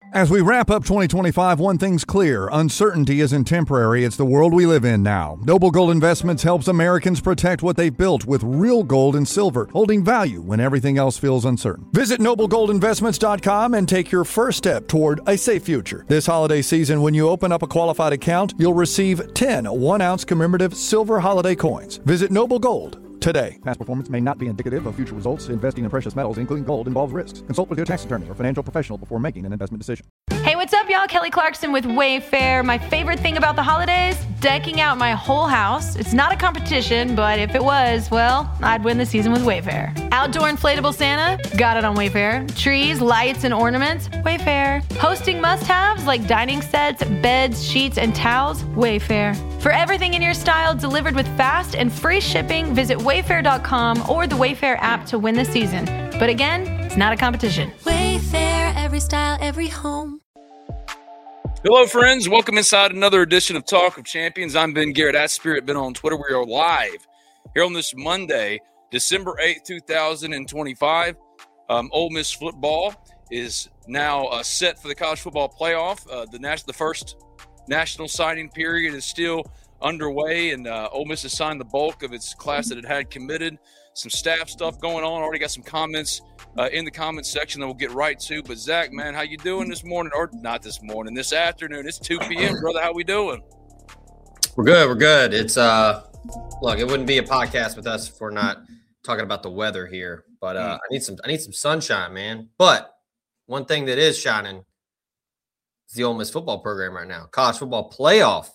As we wrap up 2025, one thing's clear. Uncertainty isn't temporary. It's the world we live in now. Noble Gold Investments helps Americans protect what they've built with real gold and silver, holding value when everything else feels uncertain. Visit noblegoldinvestments.com and take your first step toward a safe future. This holiday season, when you open up a qualified account, you'll receive 10 1-ounce commemorative silver holiday coins. Visit Noble Gold today. Past performance may not be indicative of future results. Investing in precious metals, including gold, involves risks. Consult with your tax attorney or financial professional before making an investment decision. Hey, what's up, y'all? Kelly Clarkson with Wayfair. My favorite thing about the holidays? Decking out my whole house. It's not a competition, but if it was, well, I'd win the season with Wayfair. Outdoor inflatable Santa? Got it on Wayfair. Trees, lights, and ornaments? Wayfair. Hosting must-haves like dining sets, beds, sheets, and towels? Wayfair. For everything in your style delivered with fast and free shipping, visit wayfair.com or the Wayfair app to win the season. But again, it's not a competition. Wayfair, every style, every home. Hello, friends. Welcome inside another edition of Talk of Champions. I'm Ben Garrett at Spirit Ben on Twitter. We are live here on this Monday, December 8th, 2025. Ole Miss football is now set for the college football playoff. The first national signing period is still underway, and Ole Miss has signed the bulk of its class that it had committed. Some staff stuff going on. Already got some comments in the comments section that we'll get right to. But Zach, man, how you doing this morning? Or not this morning, this afternoon. It's 2 p.m., brother. How we doing? We're good. We're good. It's look, it wouldn't be a podcast with us if we're not talking about the weather here. But I need some sunshine, man. But one thing that is shining is the Ole Miss football program right now. College football playoff.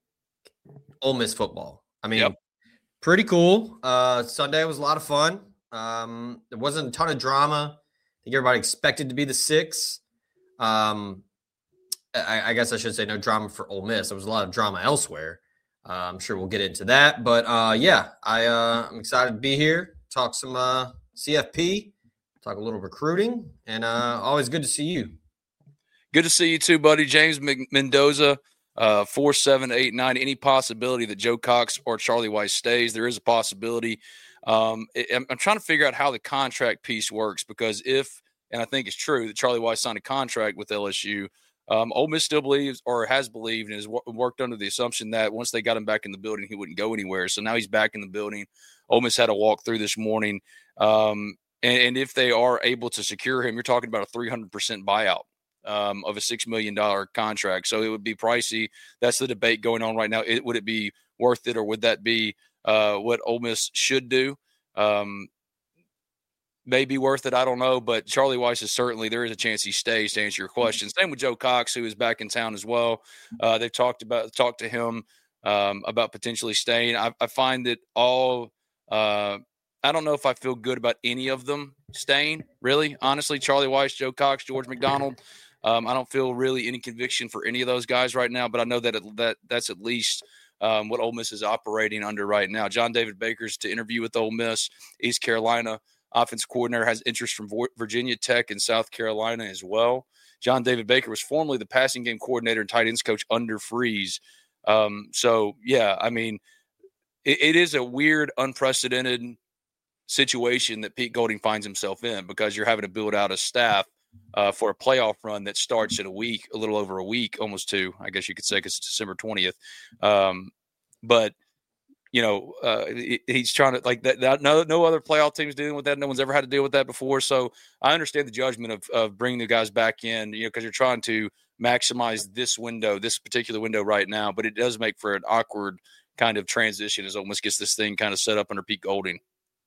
Ole Miss football. I mean, Pretty cool. Sunday was a lot of fun. There wasn't a ton of drama. I think everybody expected to be the 6. I guess I should say no drama for Ole Miss. There was a lot of drama elsewhere. I'm sure we'll get into that. But, I'm excited to be here, talk some CFP, talk a little recruiting, and always good to see you. Good to see you too, buddy. James Mendoza. 4789. Any possibility that Joe Cox or Charlie Weis stays? There is a possibility. I'm trying to figure out how the contract piece works, because and I think it's true that Charlie Weis signed a contract with LSU. Ole Miss still believes, or has believed, and has worked under the assumption that once they got him back in the building, he wouldn't go anywhere. So now he's back in the building. Ole Miss had a walkthrough this morning. And if they are able to secure him, you're talking about a 300% buyout. Of a $6 million contract. So it would be pricey. That's the debate going on right now. Would it be worth it, or would that be what Ole Miss should do? Maybe worth it. I don't know. But Charlie Weis is certainly, there is a chance he stays, to answer your question. Same with Joe Cox, who is back in town as well. They've talked to him about potentially staying. I find that I don't know if I feel good about any of them staying, really. Honestly, Charlie Weis, Joe Cox, George McDonald. I don't feel really any conviction for any of those guys right now, but I know that's at least what Ole Miss is operating under right now. John David Baker's to interview with Ole Miss. East Carolina offensive coordinator has interest from Virginia Tech and South Carolina as well. John David Baker was formerly the passing game coordinator and tight ends coach under Freeze. It is a weird, unprecedented situation that Pete Golding finds himself in, because you're having to build out a staff for a playoff run that starts in a little over a week, almost 2, I guess you could say, because it's December 20th. He's trying to, like, that no other playoff team's dealing with that. No one's ever had to deal with that before. So I understand the judgment of bringing the guys back in, because you're trying to maximize this particular window right now, but it does make for an awkward kind of transition as Ole Miss gets this thing kind of set up under Pete Golding.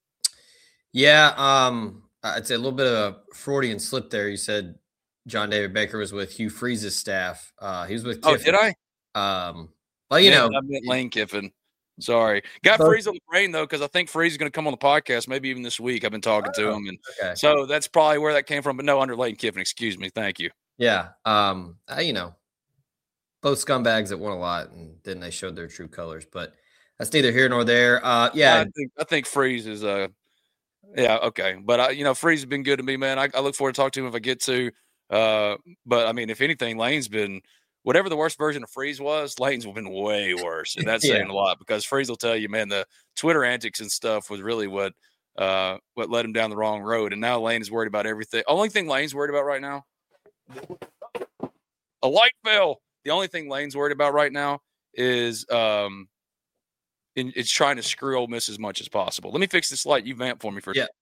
Yeah, I'd say a little bit of a Freudian slip there. You said John David Baker was with Hugh Freeze's staff. He was with Kiffin. Did I? I meant Lane Kiffin. Sorry. Got Freeze on the brain, though, because I think Freeze is going to come on the podcast maybe even this week. I've been talking to him. And so that's probably where that came from. But no, under Lane Kiffin. Excuse me. Thank you. Yeah. Both scumbags that won a lot, and then they showed their true colors. But that's neither here nor there. I think Freeze is okay. But Freeze has been good to me, man. I look forward to talking to him if I get to. But I mean, if anything, Lane's been whatever the worst version of Freeze was. Lane's been way worse, and that's saying a lot, because Freeze will tell you, man, the Twitter antics and stuff was really what led him down the wrong road. And now Lane is worried about everything. Only thing Lane's worried about right now. A light fell. The only thing Lane's worried about right now is it's trying to screw Ole Miss as much as possible. Let me fix this light. You vamp for me for a second.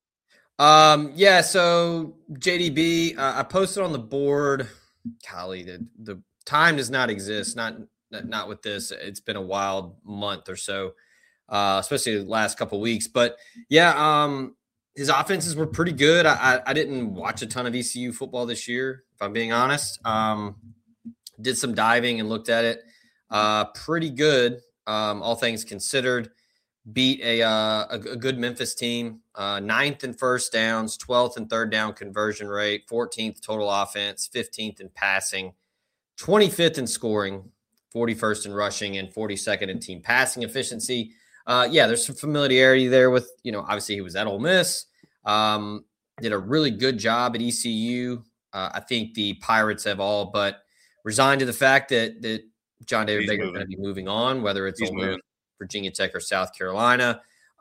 So JDB, I posted on the board. Golly, the time does not exist. Not with this. It's been a wild month or so, especially the last couple of weeks. But yeah, his offenses were pretty good. I didn't watch a ton of ECU football this year, if I'm being honest. Did some diving and looked at it. Pretty good, all things considered. Beat a good Memphis team. 9th in first downs, 12th in third down conversion rate, 14th total offense, 15th in passing, 25th in scoring, 41st in rushing, and 42nd in team passing efficiency. There's some familiarity there with, obviously he was at Ole Miss. Did a really good job at ECU. I think the Pirates have all but resigned to the fact that John David Baker is going to be moving on, whether it's Ole Miss, Virginia Tech, or South Carolina.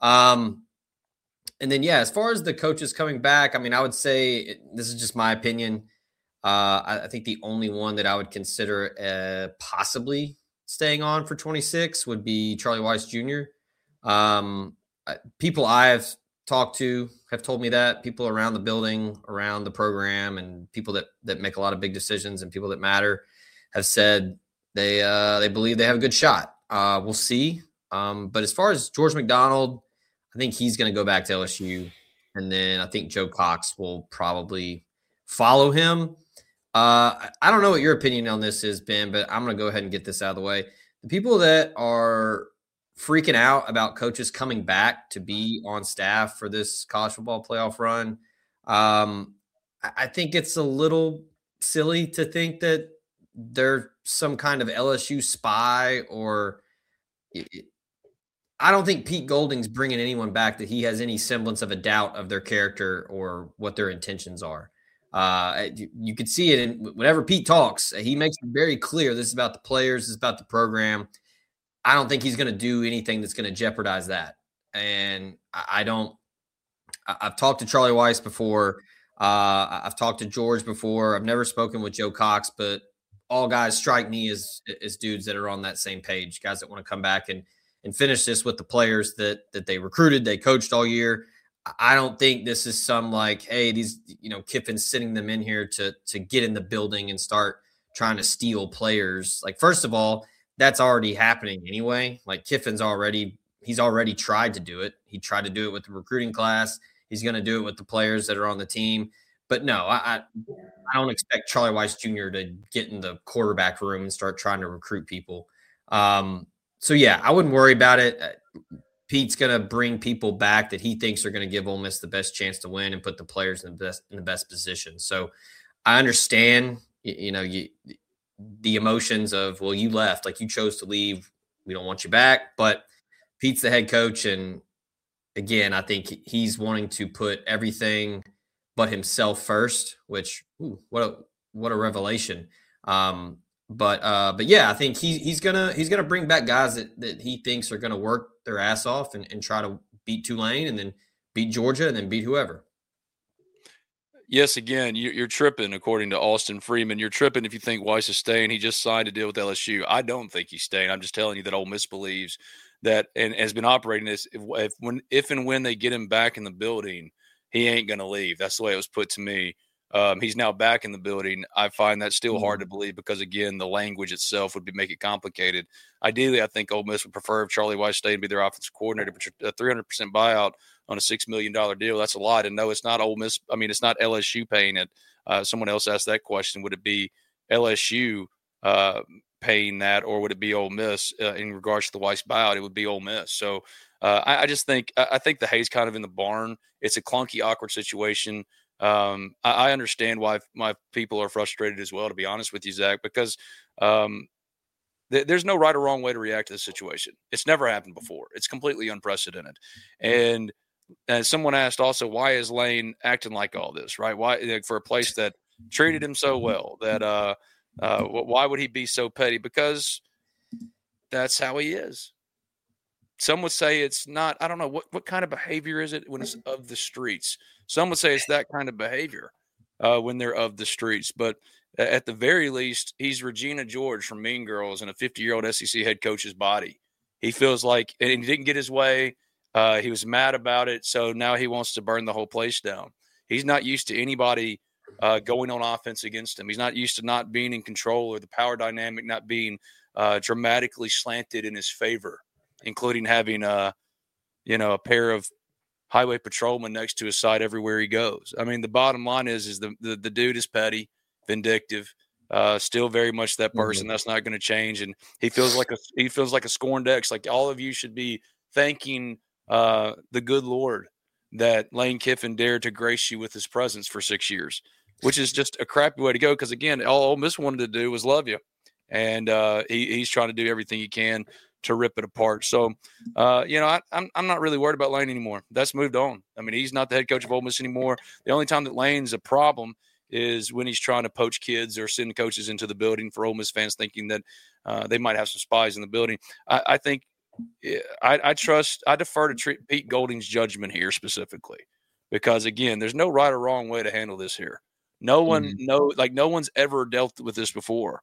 And then, as far as the coaches coming back, I would say this is just my opinion. I think the only one that I would consider possibly staying on for 26 would be Charlie Weis Jr. People I have talked to have told me that. People around the building, around the program, and people that make a lot of big decisions and people that matter have said they believe they have a good shot. We'll see. But as far as George McDonald, I think he's going to go back to LSU. And then I think Joe Cox will probably follow him. I don't know what your opinion on this is, Ben, but I'm going to go ahead and get this out of the way. The people that are freaking out about coaches coming back to be on staff for this college football playoff run, I think it's a little silly to think that they're some kind of LSU spy, or I don't think Pete Golding's bringing anyone back that he has any semblance of a doubt of their character or what their intentions are. You could see it in whenever Pete talks. He makes it very clear this is about the players, this is about the program. I don't think he's going to do anything that's going to jeopardize that. And I've talked to Charlie Weis before. I've talked to George before. I've never spoken with Joe Cox, but all guys strike me as dudes that are on that same page, guys that want to come back and finish this with the players that they recruited, they coached all year. I don't think this is some like, hey, these, Kiffin's sitting them in here to get in the building and start trying to steal players. Like, first of all, that's already happening anyway. Like, Kiffin's he's already tried to do it. He tried to do it with the recruiting class. He's going to do it with the players that are on the team. But no, I don't expect Charlie Weis Jr. to get in the quarterback room and start trying to recruit people. So I wouldn't worry about it. Pete's going to bring people back that he thinks are going to give Ole Miss the best chance to win and put the players in the best position. So I understand, the emotions of, well, you left, like you chose to leave. We don't want you back, but Pete's the head coach. And again, I think he's wanting to put everything but himself first, which, what a revelation. But I think he's gonna bring back guys that he thinks are gonna work their ass off and try to beat Tulane and then beat Georgia and then beat whoever. Yes, again, you're tripping. According to Austin Freeman, you're tripping if you think Weis is staying. He just signed a deal with LSU. I don't think he's staying. I'm just telling you that Ole Miss believes that and has been operating this. If and when they get him back in the building, he ain't gonna leave. That's the way it was put to me. He's now back in the building. I find that still hard to believe because, again, the language itself would make it complicated. Ideally, I think Ole Miss would prefer if Charlie Weis stayed and be their offensive coordinator, but a 300% buyout on a $6 million deal, that's a lot. And no, it's not Ole Miss. I mean, it's not LSU paying it. Someone else asked that question. Would it be LSU paying that, or would it be Ole Miss in regards to the Weis buyout? It would be Ole Miss. So I just think the hay's kind of in the barn. It's a clunky, awkward situation. I understand why my people are frustrated as well, to be honest with you, Zach, because there's no right or wrong way to react to this situation. It's never happened before. It's completely unprecedented. And someone asked also, why is Lane acting like all this, right? Why, for a place that treated him so well, that why would he be so petty? Because that's how he is. Some would say it's not. I don't know what kind of behavior is it when it's of the streets. Some would say it's that kind of behavior when they're of the streets. But at the very least, he's Regina George from Mean Girls in a 50-year-old SEC head coach's body. He feels like, and he didn't get his way. He was mad about it, so now he wants to burn the whole place down. He's not used to anybody going on offense against him. He's not used to not being in control or the power dynamic not being dramatically slanted in his favor, including having a pair of highway patrolmen next to his side everywhere he goes. I mean, the bottom line is the dude is petty, vindictive, still very much that person. That's not going to change, and he feels like a scorned ex. Like all of you should be thanking the good Lord that Lane Kiffin dared to grace you with his presence for 6 years, which is just a crappy way to go. Because again, all Ole Miss wanted to do was love you, and he's trying to do everything he can to rip it apart. So, I'm not really worried about Lane anymore. That's moved on. I mean, he's not the head coach of Ole Miss anymore. The only time that Lane's a problem is when he's trying to poach kids or send coaches into the building for Ole Miss fans thinking that they might have some spies in the building. I think I defer to Pete Golding's judgment here specifically, because again, there's no right or wrong way to handle this here. No one's ever dealt with this before.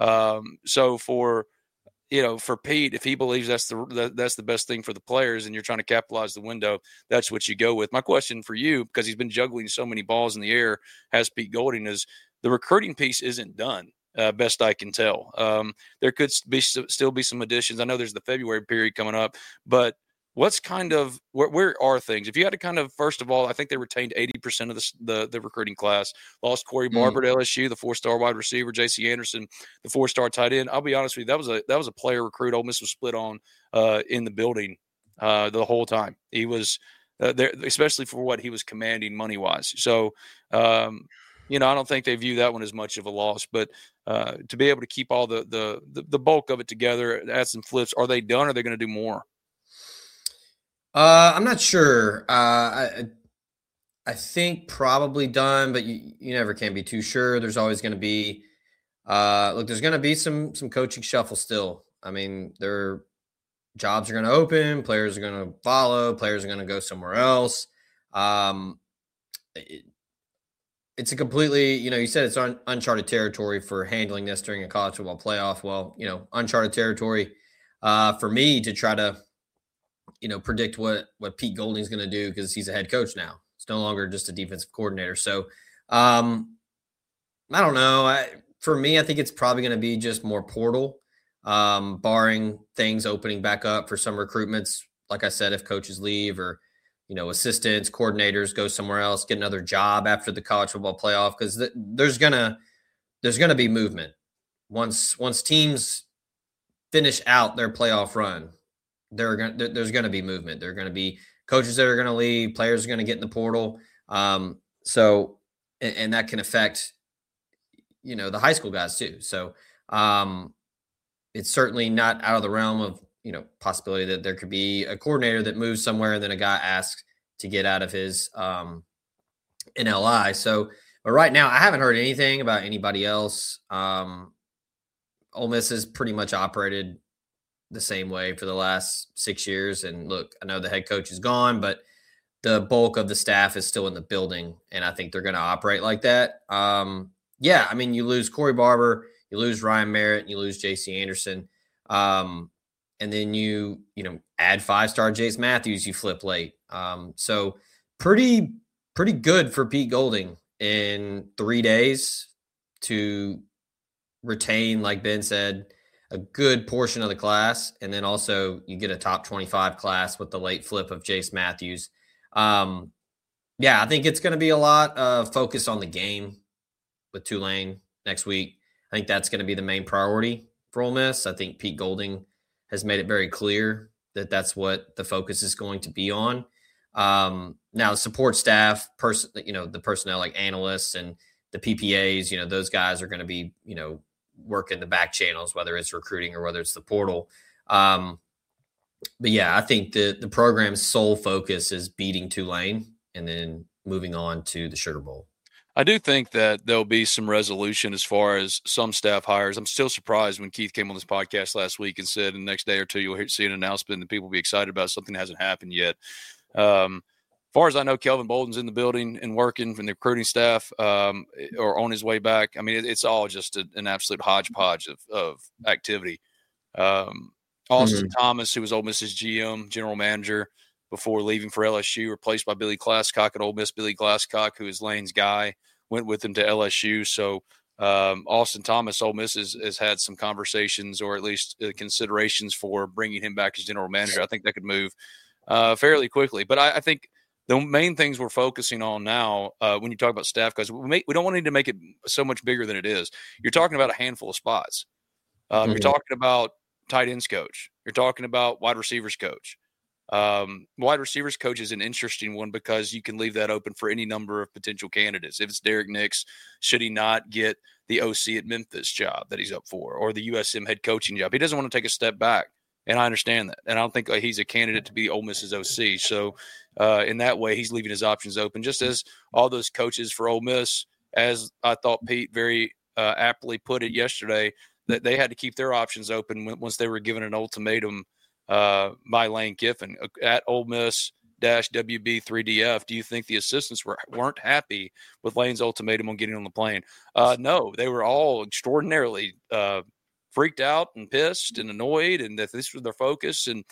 So for Pete, if he believes that's the best thing for the players and you're trying to capitalize the window, that's what you go with. My question for you, because he's been juggling so many balls in the air, has Pete Golding, is the recruiting piece isn't done. Best I can tell. There could still be some additions. I know there's the February period coming up, but what's where are things? If you had to kind of, first of all, I think they retained 80% of the recruiting class. Lost Corey Barber to LSU, the 4-star wide receiver, J.C. Anderson, the 4-star tight end. I'll be honest with you, that was a player recruit Ole Miss was split on in the building the whole time. He was there, especially for what he was commanding money wise. So. I don't think they view that one as much of a loss, but to be able to keep all the bulk of it together, add some flips, are they done? Or are they going to do more? I'm not sure. I think probably done, but you never can be too sure. There's always going to be there's going to be some coaching shuffle still. I mean, their jobs are going to open, players are going to follow, players are going to go somewhere else. It's a completely, you said it's uncharted territory for handling this during a college football playoff. Well, uncharted territory for me to try to, predict what Pete Golding's going to do, because he's a head coach now. It's no longer just a defensive coordinator. So I don't know. For me, I think it's probably going to be just more portal, barring things opening back up for some recruitments. Like I said, if coaches leave or, assistants, coordinators go somewhere else, get another job after the college football playoff, because there's gonna be movement once teams finish out their playoff run. There's gonna be movement. There are gonna be coaches that are gonna leave, players are gonna get in the portal. So that can affect the high school guys too. So it's certainly not out of the realm of possibility that there could be a coordinator that moves somewhere and then a guy asks to get out of his NLI. So, but right now I haven't heard anything about anybody else. Ole Miss has pretty much operated the same way for the last 6 years. And look, I know the head coach is gone, but the bulk of the staff is still in the building, and I think they're going to operate like that. Yeah, I mean, you lose Corey Barber, you lose Ryan Merritt, and you lose J.C. Anderson. And then you add 5-star Jace Matthews, you flip late. So pretty good for Pete Golding in 3 days to retain, like Ben said, a good portion of the class. And then also you get a top 25 class with the late flip of Jace Matthews. Yeah, I think it's going to be a lot of focus on the game with Tulane next week. I think that's going to be the main priority for Ole Miss. I think Pete Golding has made it very clear that that's what the focus is going to be on. Now, the support staff, the personnel like analysts and the PPAs, those guys are going to be, working the back channels, whether it's recruiting or whether it's the portal. But yeah, I think the program's sole focus is beating Tulane and then moving on to the Sugar Bowl. I do think that there'll be some resolution as far as some staff hires. I'm still surprised when Keith came on this podcast last week and said the next day or two you'll see an announcement and people will be excited about something that hasn't happened yet. far as I know, Kelvin Bolden's in the building and working from the recruiting staff or on his way back. I mean, it's all just an absolute hodgepodge of activity. Austin Thomas, who was Ole Miss's GM, general manager, before leaving for LSU, replaced by Billy Glasscock at Ole Miss. Billy Glasscock, who is Lane's guy, went with him to LSU. So Austin Thomas, Ole Miss, has had some conversations or at least considerations for bringing him back as general manager. I think that could move fairly quickly. But I think the main things we're focusing on now when you talk about staff, because we don't want to make it so much bigger than it is. You're talking about a handful of spots. You're talking about tight ends coach. You're talking about wide receivers coach. Wide receivers coach is an interesting one because you can leave that open for any number of potential candidates. If it's Derek Nix, should he not get the OC at Memphis job that he's up for, or the USM head coaching job? He doesn't want to take a step back, and I understand that. And I don't think he's a candidate to be Ole Miss's OC. So in that way, he's leaving his options open, just as all those coaches for Ole Miss, as I thought Pete very aptly put it yesterday, that they had to keep their options open once they were given an ultimatum by Lane Kiffin at Ole Miss -WB3DF. Do you think the assistants weren't happy with Lane's ultimatum on getting on the plane? No, they were all extraordinarily freaked out and pissed and annoyed, and that this was their focus. And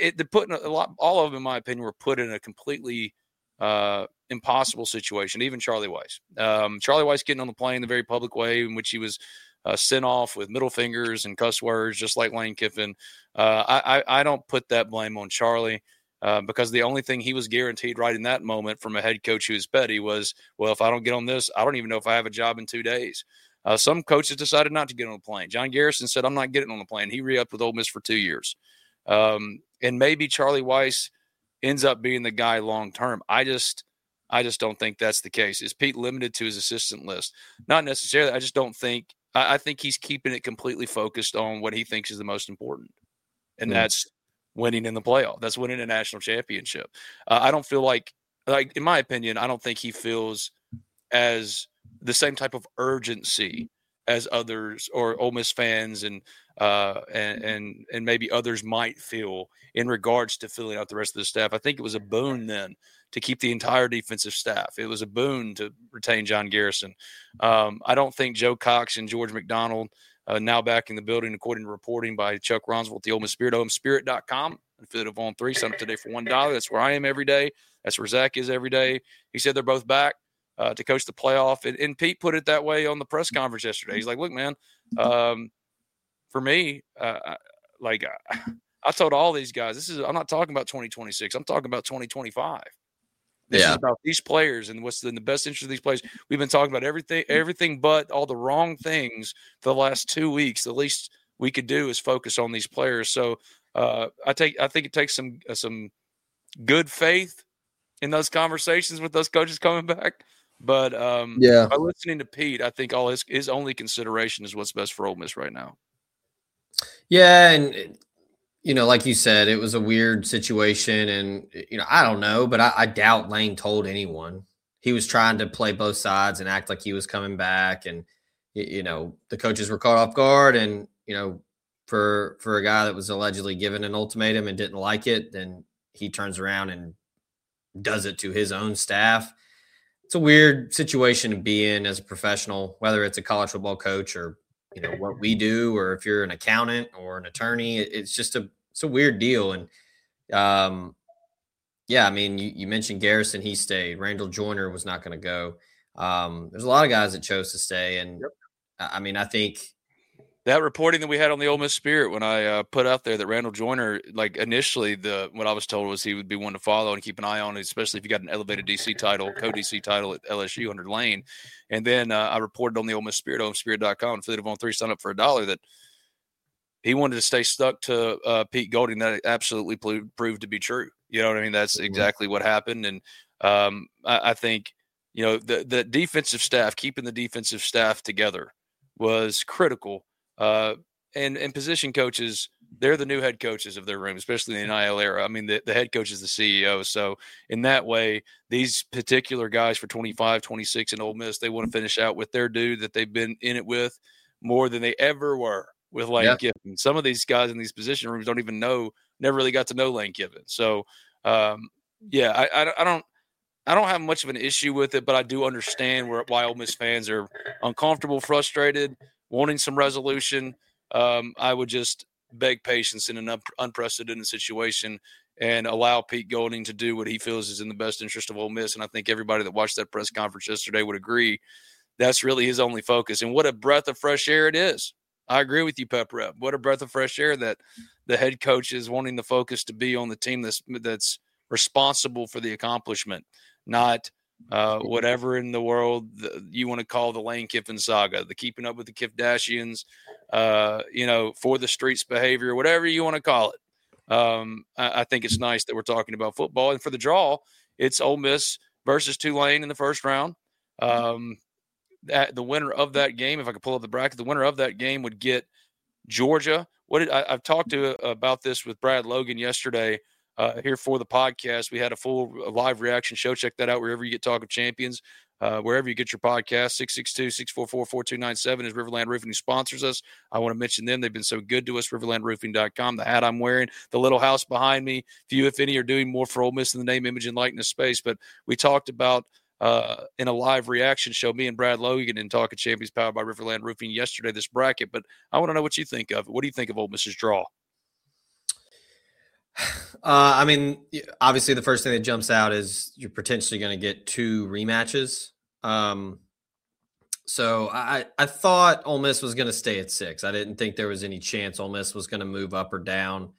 all of them, in my opinion, were put in a completely impossible situation. Even Charlie Weis. Charlie Weis getting on the plane the very public way in which he was sent off with middle fingers and cuss words, just like Lane Kiffin. I don't put that blame on Charlie because the only thing he was guaranteed right in that moment from a head coach who was petty was, well, if I don't get on this, I don't even know if I have a job in 2 days. Some coaches decided not to get on the plane. John Garrison said, I'm not getting on the plane. He re-upped with Ole Miss for 2 years. And maybe Charlie Weis ends up being the guy long-term. I just don't think that's the case. Is Pete limited to his assistant list? Not necessarily. I just don't think – I think he's keeping it completely focused on what he thinks is the most important, and that's winning in the playoff. That's winning a national championship. I don't feel like, in my opinion, I don't think he feels as the same type of urgency as others or Ole Miss fans and maybe others might feel in regards to filling out the rest of the staff. I think it was a boon then to keep the entire defensive staff. It was a boon to retain John Garrison. I don't think Joe Cox and George McDonald, now back in the building, according to reporting by Chuck Ronsville at the Ole Miss Spirit, OleMissSpirit.com, affiliate of On 3, sign up today for $1. That's where I am every day. That's where Zach is every day. He said they're both back to coach the playoff. And Pete put it that way on the press conference yesterday. He's like, look, man, for me, I told all these guys, I'm not talking about 2026. I'm talking about 2025. This is about these players and what's in the best interest of these players. We've been talking about everything but all the wrong things for the last 2 weeks. The least we could do is focus on these players. So I think it takes some good faith in those conversations with those coaches coming back. But by listening to Pete, I think all his only consideration is what's best for Ole Miss right now. Yeah, and like you said, it was a weird situation, and I don't know, but I doubt Lane told anyone. He was trying to play both sides and act like he was coming back, and the coaches were caught off guard, and for a guy that was allegedly given an ultimatum and didn't like it, then he turns around and does it to his own staff. It's a weird situation to be in as a professional, whether it's a college football coach or what we do, or if you're an accountant or an attorney. It's a weird deal. And I mean, you mentioned Garrison, he stayed. Randall Joyner was not going to go. There's a lot of guys that chose to stay. And I mean, I think that reporting that we had on the Ole Miss Spirit, when I put out there that Randall Joyner, initially what I was told was he would be one to follow and keep an eye on, especially if you got an elevated DC title, co-DC title at LSU under Lane. And then I reported on the Ole Miss Spirit, OleMissSpirit.com, affiliate of On 3, sign up for $1, that he wanted to stay stuck to Pete Golding. That absolutely proved to be true. You know what I mean? That's exactly what happened. And I think, the defensive staff, keeping the defensive staff together was critical. And position coaches, they're the new head coaches of their room, especially in the NIL era. I mean, the head coach is the CEO. So in that way, these particular guys for 25, 26 in Ole Miss, they want to finish out with their dude that they've been in it with more than they ever were with Lane Kiffin. Some of these guys in these position rooms don't even know, never really got to know Lane Kiffin. So, I I don't have much of an issue with it, but I do understand why Ole Miss fans are uncomfortable, frustrated, wanting some resolution. I would just beg patience in an unprecedented situation and allow Pete Golding to do what he feels is in the best interest of Ole Miss. And I think everybody that watched that press conference yesterday would agree that's really his only focus. And what a breath of fresh air it is. I agree with you, Pep Rep. What a breath of fresh air that the head coach is wanting the focus to be on the team that's responsible for the accomplishment, not whatever in the world you want to call the Lane Kiffin saga, the keeping up with the Kardashians, for the streets behavior, whatever you want to call it. I think it's nice that we're talking about football. And for the draw, it's Ole Miss versus Tulane in the first round. The winner of that game, if I could pull up the bracket, the winner of that game would get Georgia. I've talked about this with Brad Logan yesterday here for the podcast. We had a full live reaction show. Check that out wherever you get Talk of Champions, wherever you get your podcast. 662-644-4297 is Riverland Roofing, who sponsors us. I want to mention them. They've been so good to us, riverlandroofing.com. The hat I'm wearing, the little house behind me, few, if any, are doing more for Ole Miss in the name, image, and likeness space. But we talked about in a live reaction show, me and Brad Logan in Talk of Champions powered by Riverland Roofing yesterday, this bracket. But I want to know what you think of it. What do you think of Ole Miss's draw? Obviously the first thing that jumps out is you're potentially going to get 2 rematches. So I thought Ole Miss was going to stay at 6. I didn't think there was any chance Ole Miss was going to move up or down.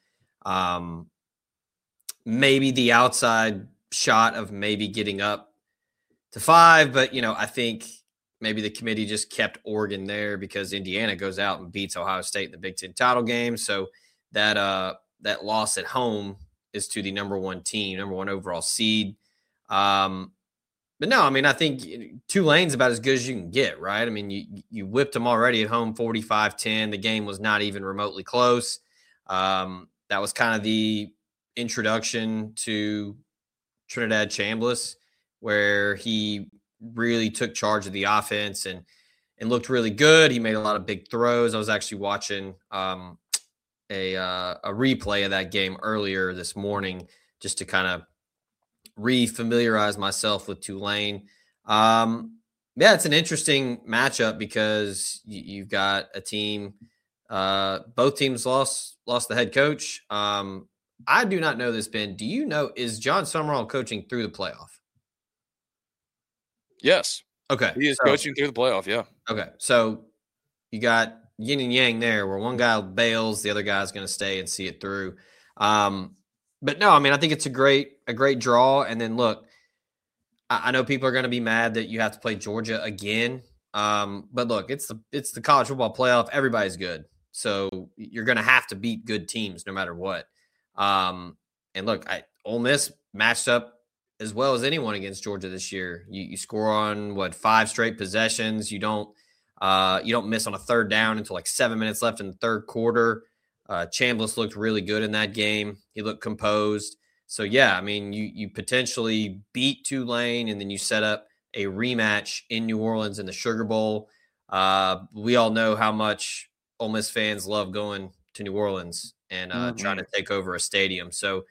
Maybe the outside shot of maybe getting up to 5, but I think maybe the committee just kept Oregon there because Indiana goes out and beats Ohio State in the Big Ten title game. So that loss at home is to the number 1 team, number 1 overall seed. But no, I think Tulane's about as good as you can get, right? You whipped them already at home 45-10. The game was not even remotely close. That was kind of the introduction to Trinidad Chambliss, where he really took charge of the offense and looked really good. He made a lot of big throws. I was actually watching a replay of that game earlier this morning just to kind of re-familiarize myself with Tulane. It's an interesting matchup because you've got a team. Both teams lost the head coach. I do not know this, Ben. Do you know, is John Summerall coaching through the playoff? Yes. Okay. He is coaching through the playoff, yeah. Okay. So you got yin and yang there where one guy bails, the other guy's going to stay and see it through. But no, I think it's a great draw. And then look, I know people are going to be mad that you have to play Georgia again. But look, it's the college football playoff. Everybody's good. So you're going to have to beat good teams no matter what. And look, Ole Miss matched up as well as anyone against Georgia this year. You score on 5 straight possessions. You don't miss on a third down until 7 minutes left in the third quarter. Chambliss looked really good in that game. He looked composed. So yeah, you potentially beat Tulane and then you set up a rematch in New Orleans in the Sugar Bowl. We all know how much Ole Miss fans love going to New Orleans and trying to take over a stadium. So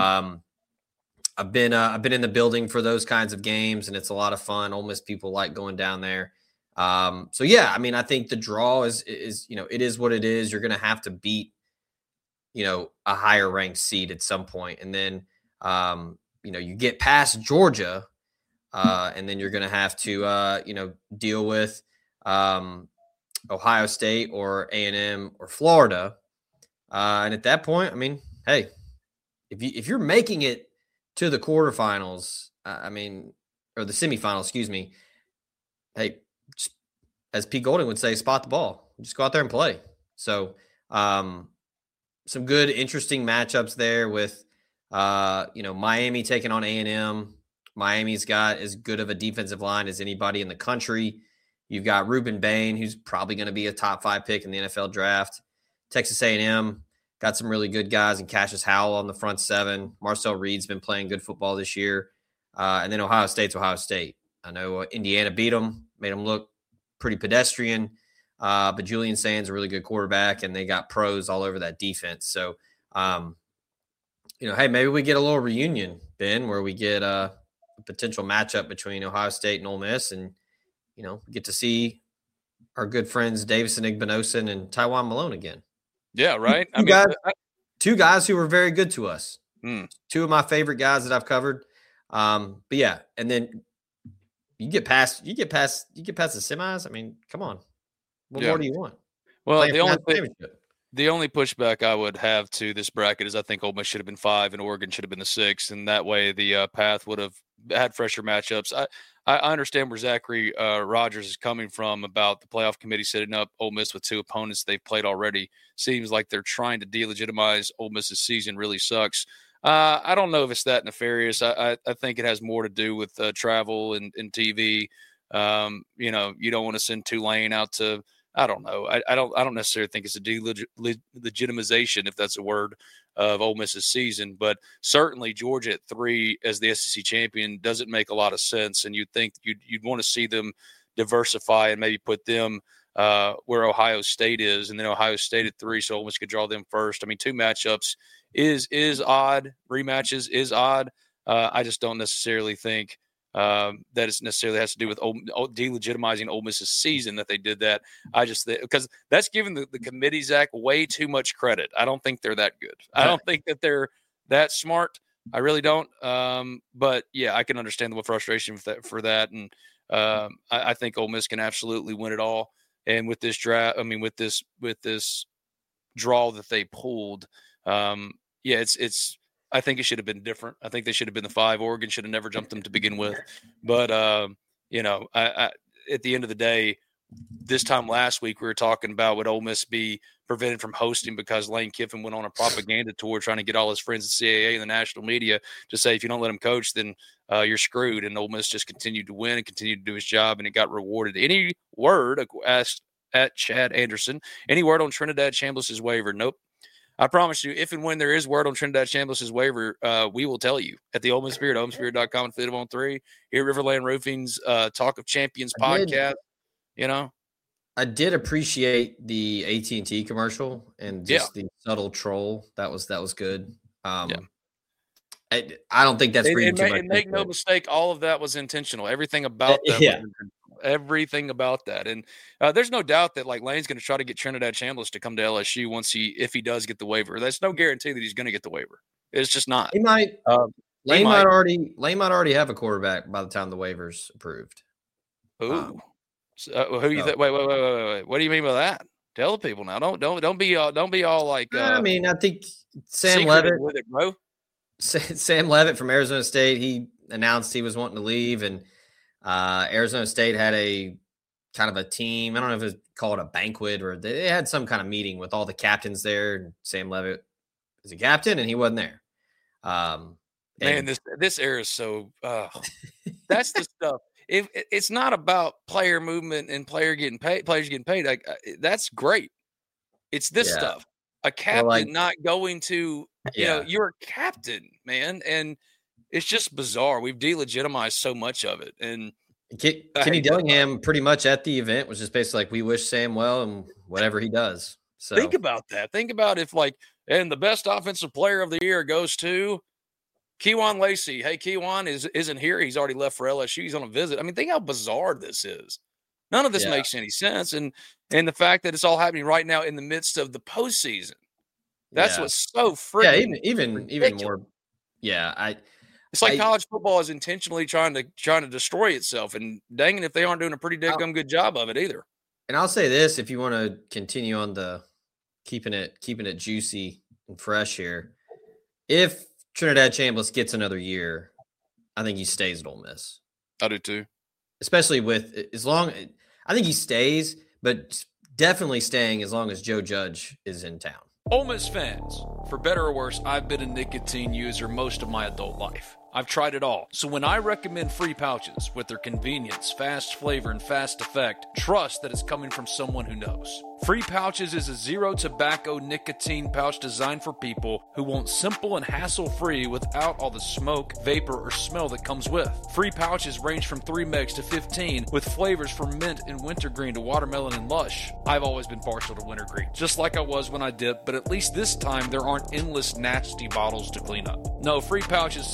I've been in the building for those kinds of games, and it's a lot of fun. Ole Miss people like going down there. So yeah, I think the draw is it is what it is. You're going to have to beat a higher ranked seed at some point, and then you get past Georgia, and then you're going to have to deal with Ohio State or A&M or Florida, and at that point, hey, if you're making it to the quarterfinals, or the semifinals, excuse me. Hey, just, as Pete Golding would say, spot the ball. Just go out there and play. So, some good, interesting matchups there with, Miami taking on A&M. Miami's got as good of a defensive line as anybody in the country. You've got Ruben Bain, who's probably going to be a top 5 pick in the NFL draft. Texas A&M got some really good guys, and Cassius Howell on the front 7. Marcel Reed's been playing good football this year. And then Ohio State's Ohio State. I know Indiana beat them, made them look pretty pedestrian. But Julian Sands a really good quarterback, and they got pros all over that defense. So, hey, maybe we get a little reunion, Ben, where we get a potential matchup between Ohio State and Ole Miss, and get to see our good friends Davison Igbinosun and Tywone Malone again. Yeah, right. Two guys who were very good to us. Two of my favorite guys that I've covered. But yeah, and then you get past the semis. I mean, come on, what more do you want? Well, the only pushback I would have to this bracket is I think Ole Miss should have been 5 and Oregon should have been the 6, and that way the path would have had fresher matchups. I understand where Zachary Rogers is coming from about the playoff committee setting up Ole Miss with 2 opponents they've played already. Seems like they're trying to delegitimize Ole Miss's season. Really sucks. I don't know if it's that nefarious. I think it has more to do with travel and TV. You don't want to send Tulane out to. I don't know. I don't necessarily think it's a delegitimization, if that's a word, of Ole Miss's season. But certainly Georgia at 3 as the SEC champion doesn't make a lot of sense. And you'd think you'd want to see them diversify and maybe put them where Ohio State is, and then Ohio State at 3, so Ole Miss could draw them first. I mean, 2 matchups is odd. Rematches is odd. I just don't necessarily think that it necessarily has to do with delegitimizing Ole Miss's season that they did that. I just think because that's giving the committee, Zach, way too much credit. I don't think they're that good. I don't think that they're that smart. I really don't. But yeah, I can understand the frustration for that. And I think Ole Miss can absolutely win it all. And with this draft, I mean, with this draw that they pulled, it's. I think it should have been different. I think they should have been the 5. Oregon should have never jumped them to begin with. But, I at the end of the day, this time last week, we were talking about would Ole Miss be prevented from hosting because Lane Kiffin went on a propaganda tour trying to get all his friends at CAA and the national media to say, if you don't let him coach, then you're screwed. And Ole Miss just continued to win and continued to do his job, and it got rewarded. Any word, asked at Chad Anderson, any word on Trinidad Chambliss' waiver? Nope. I promise you, if and when there is word on Trinidad Chambliss' waiver, we will tell you at the Ole Miss Spirit, OleMissSpirit.com, and Fit on 3, here at Riverland Roofing's Talk of Champions podcast. I did appreciate the AT&T commercial and just the subtle troll. That was good. I don't think that's reading too much. And make no mistake, all of that was intentional. Everything about that was intentional. Everything about that. And there's no doubt that Lane's going to try to get Trinidad Chambliss to come to LSU if he does get the waiver. That's no guarantee that he's going to get the waiver. It's just not. He might. Lane might already have a quarterback by the time the waiver's approved. Ooh. Who you think? Wait. What do you mean by that? Tell the people now. Don't be all like. I think Sam Leavitt with it, bro. Sam Leavitt from Arizona State. He announced he was wanting to leave, and Arizona State had a kind of a team. I don't know if it's called a banquet or they had some kind of meeting with all the captains there. And Sam Leavitt is a captain, and he wasn't there. Man, this era is so. That's the stuff. It's not about player movement and players getting paid. That's great. It's this stuff. A captain not going to. You're a captain, man, and it's just bizarre. We've delegitimized so much of it. And Kenny Dillingham pretty much at the event was just basically like, we wish Sam well and whatever he does. So think about that. Think about if and the best offensive player of the year goes to Kewan Lacey. Hey, Kewan isn't here. He's already left for LSU. He's on a visit. I mean, think how bizarre this is. None of this makes any sense. And the fact that it's all happening right now in the midst of the postseason. That's what's so freaking even more. Yeah. It's like college football is intentionally trying to destroy itself, and dang it if they aren't doing a pretty damn good job of it either. And I'll say this, if you want to continue on the keeping it juicy and fresh here, if Trinidad Chambliss gets another year, I think he stays at Ole Miss. I do too. Especially I think he stays, but definitely staying as long as Joe Judge is in town. Ole Miss fans, for better or worse, I've been a nicotine user most of my adult life. I've tried it all. So when I recommend Free Pouches with their convenience, fast flavor, and fast effect, trust that it's coming from someone who knows. Free Pouches is a zero tobacco nicotine pouch designed for people who want simple and hassle-free without all the smoke, vapor, or smell that comes with. Free Pouches range from 3 megs to 15 with flavors from mint and wintergreen to watermelon and lush. I've always been partial to wintergreen, just like I was when I dipped, but at least this time there aren't endless nasty bottles to clean up. No, Free Pouches sit comfortably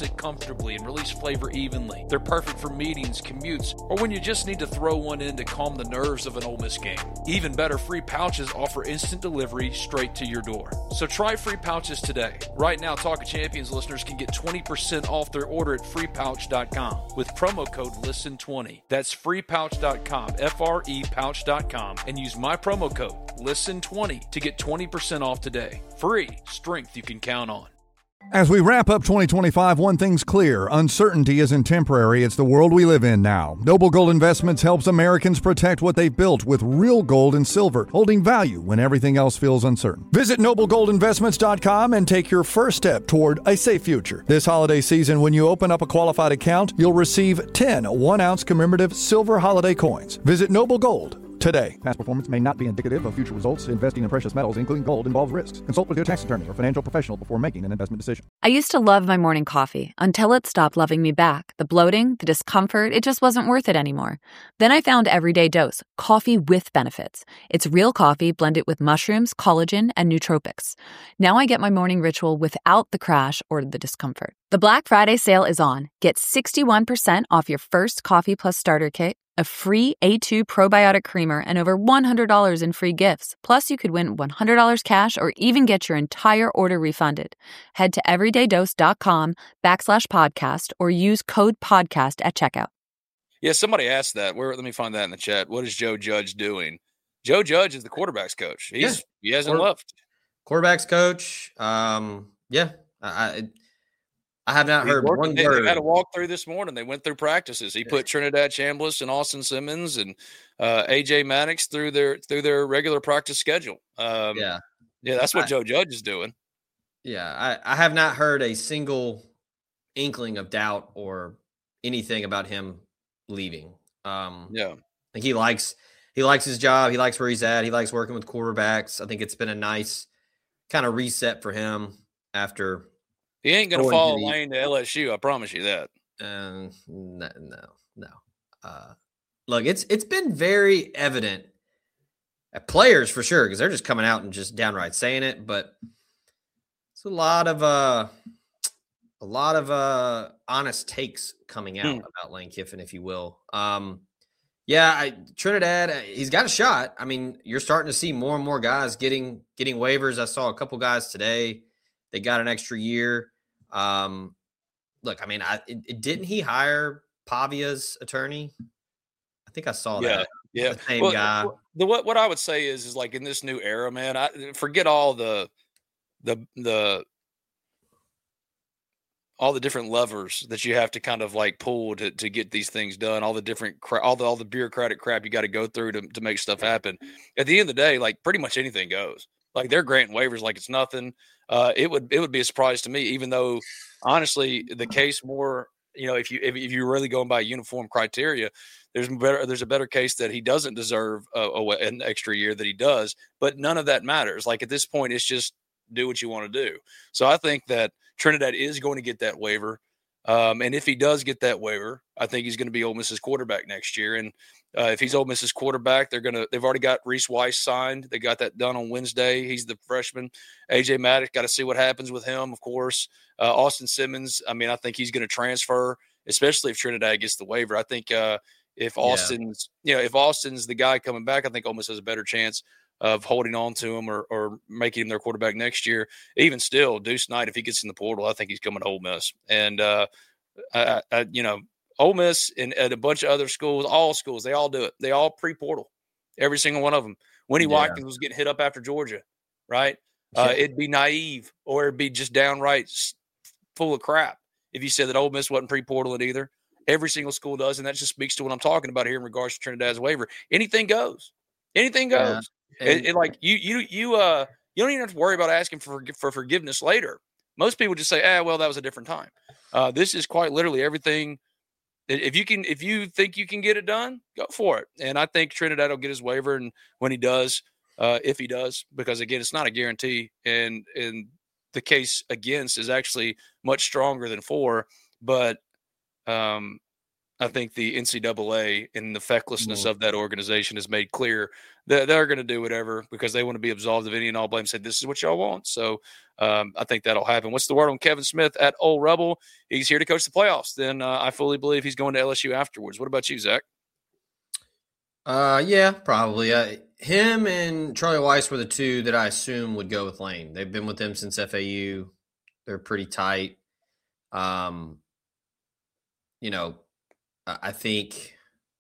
comfortably and release flavor evenly. They're perfect for meetings, commutes, or when you just need to throw one in to calm the nerves of an Ole Miss game. Even better, free pouches offer instant delivery straight to your door. So try free pouches today. Right now, Talk of Champions listeners can get 20% off their order at freepouch.com with promo code LISTEN20. That's freepouch.com, F-R-E pouch.com, and use my promo code LISTEN20 to get 20% off today. Free strength you can count on. As we wrap up 2025, one thing's clear. Uncertainty isn't temporary. It's the world we live in now. Noble Gold Investments helps Americans protect what they've built with real gold and silver, holding value when everything else feels uncertain. Visit noblegoldinvestments.com and take your first step toward a safe future. This holiday season, when you open up a qualified account, you'll receive 10 1-ounce commemorative silver holiday coins. Visit Noble Gold today. Past performance may not be indicative of future results. Investing in precious metals, including gold, involves risks. Consult with your tax attorney or financial professional before making an investment decision. I used to love my morning coffee until it stopped loving me back. The bloating, the discomfort, it just wasn't worth it anymore. Then I found Everyday Dose, coffee with benefits. It's real coffee blended with mushrooms, collagen, and nootropics. Now I get my morning ritual without the crash or the discomfort. The Black Friday sale is on. Get 61% off your first Coffee Plus starter kit, a free A2 probiotic creamer, and over $100 in free gifts. Plus, you could win $100 cash or even get your entire order refunded. Head to everydaydose.com/podcast or use code podcast at checkout. Yeah, somebody asked that. Let me find that in the chat. What is Joe Judge doing? Joe Judge is the quarterback's coach. He hasn't left. Quarterback's coach. I have not heard one word. They had a walkthrough this morning. They went through practices. He put Trinidad Chambliss and Austin Simmons and AJ Maddox through their regular practice schedule. That's what Joe Judge is doing. Yeah, I have not heard a single inkling of doubt or anything about him leaving. I think he likes his job. He likes where he's at. He likes working with quarterbacks. I think it's been a nice kind of reset for him after. He ain't going to follow lane to LSU. I promise you that. No. Look, it's been very evident at players for sure, because they're just coming out and just downright saying it. But it's a lot of honest takes coming out about Lane Kiffin, if you will. Trinidad, he's got a shot. I mean, you're starting to see more and more guys getting waivers. I saw a couple guys today. They got an extra year. Look, I mean, didn't he hire Pavia's attorney? I think I saw that. Yeah, the same guy. What I would say is like in this new era, man. I forget all the different levers that you have to kind of like pull to get these things done. All the different all the bureaucratic crap you got to go through to make stuff happen. At the end of the day, like pretty much anything goes. Like they're granting waivers like it's nothing. It would be a surprise to me, even though honestly the case more, if you're really going by uniform criteria, there's a better case that he doesn't deserve an extra year that he does, but none of that matters. Like at this point, it's just do what you want to do. So I think that Trinidad is going to get that waiver. And if he does get that waiver, I think he's going to be Ole Miss's quarterback next year. And if he's Ole Miss's quarterback, they've already got Reese Weiss signed. They got that done on Wednesday. He's the freshman. AJ Maddox, got to see what happens with him, of course. Austin Simmons, I mean, I think he's going to transfer, especially if Trinidad gets the waiver. I think if Austin's the guy coming back, I think Ole Miss has a better chance of holding on to him or making him their quarterback next year. Even still, Deuce Knight, if he gets in the portal, I think he's coming to Ole Miss. And Ole Miss and a bunch of other schools, they all do it. They all pre-portal, every single one of them. Winnie Watkins was getting hit up after Georgia, right? It'd be naive or it'd be just downright full of crap if you said that Ole Miss wasn't pre-portaling either. Every single school does, and that just speaks to what I'm talking about here in regards to Trinidad's waiver. Anything goes. Anything goes. And like you don't even have to worry about asking for forgiveness later. Most people just say, well, that was a different time. This is quite literally everything. If you think you can get it done, go for it. And I think Trinidad will get his waiver, and when he does, if he does, because again, it's not a guarantee, and the case against is actually much stronger than for. But I think the NCAA and the fecklessness of that organization has made clear that they're going to do whatever because they want to be absolved of any and all blame. Said this is what y'all want, so I think that'll happen. What's the word on Kevin Smith at Old Rebel? He's here to coach the playoffs. Then I fully believe he's going to LSU afterwards. What about you, Zach? Yeah, probably. Him and Charlie Weiss were the two that I assume would go with Lane. They've been with him since FAU. They're pretty tight. I think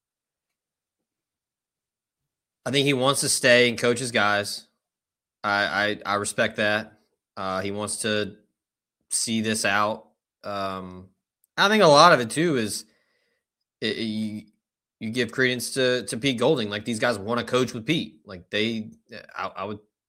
he wants to stay and coach his guys. I respect that. He wants to see this out. I think a lot of it too is you give credence to Pete Golding. Like, these guys want to coach with Pete. Like, I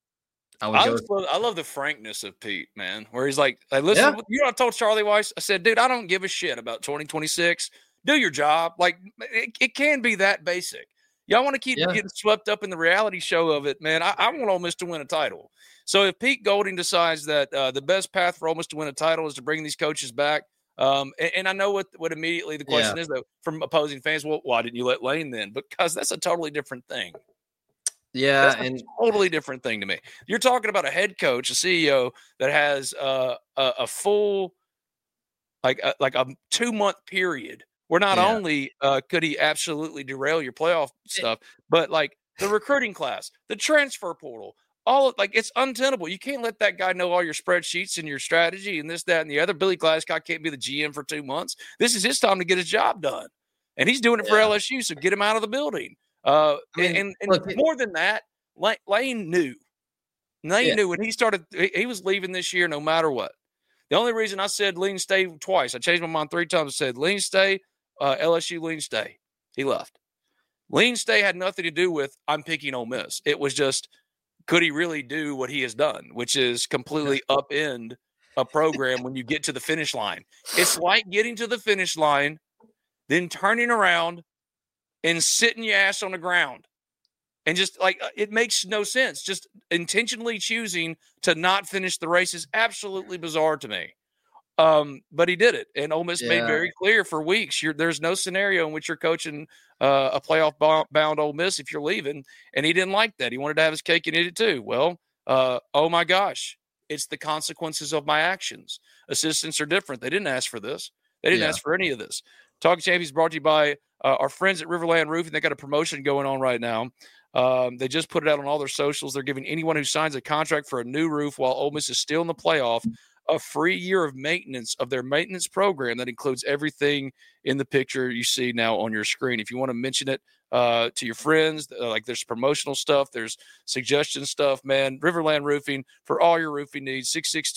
love the frankness of Pete, man, where he's like, hey, listen, you know, I told Charlie Weiss, I said, dude, I don't give a shit about 2026. Do your job. Like, it can be that basic. Y'all want to keep getting swept up in the reality show of it, man. I want Ole Miss to win a title. So if Pete Golding decides that the best path for Ole Miss to win a title is to bring these coaches back, and I know what immediately the question is, though, from opposing fans, well, why didn't you let Lane then? Because that's a totally different thing. Yeah, that's a totally different thing to me. You're talking about a head coach, a CEO that has a full, like a 2-month period where not only could he absolutely derail your playoff stuff, but like the recruiting class, the transfer portal, it's untenable. You can't let that guy know all your spreadsheets and your strategy and this, that, and the other. Billy Glasscock can't be the GM for 2 months. This is his time to get his job done, and he's doing it for LSU. So get him out of the building. And more than that, Lane knew. Lane knew when he started. He was leaving this year, no matter what. The only reason I said Lean stay twice, I changed my mind 3 times. I said Lean stay, LSU Lean stay. He left. Lean stay had nothing to do with I'm picking Ole Miss. It was just, could he really do what he has done, which is completely upend a program when you get to the finish line? It's like getting to the finish line, then turning around and sitting your ass on the ground. And just like, it makes no sense. Just intentionally choosing to not finish the race is absolutely bizarre to me. But he did it. And Ole Miss made very clear for weeks, there's no scenario in which you're coaching a playoff-bound Ole Miss if you're leaving. And he didn't like that. He wanted to have his cake and eat it too. Well, oh my gosh, it's the consequences of my actions. Assistants are different. They didn't ask for this. They didn't ask for any of this. Talking Champions brought to you by our friends at Riverland Roofing. They got a promotion going on right now. They just put it out on all their socials. They're giving anyone who signs a contract for a new roof while Ole Miss is still in the playoff a free year of maintenance of their maintenance program that includes everything in the picture you see now on your screen. If you want to mention it to your friends, like there's promotional stuff, there's suggestion stuff, man. Riverland Roofing for all your roofing needs,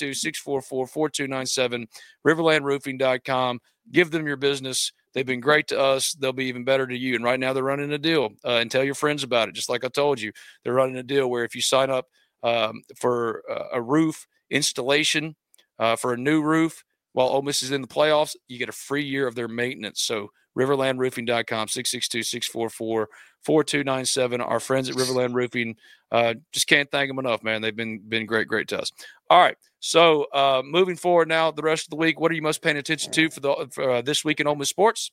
662-644-4297, riverlandroofing.com. Give them your business. They've been great to us. They'll be even better to you. And right now they're running a deal. And tell your friends about it. Just like I told you, they're running a deal where if you sign up for a roof installation, for a new roof while Ole Miss is in the playoffs, you get a free year of their maintenance. So riverlandroofing.com, 662-644-4297. Our friends at Riverland Roofing, just can't thank them enough, man. They've been great to us. All right. So moving forward now, the rest of the week, what are you most paying attention to for this week in Ole Miss sports?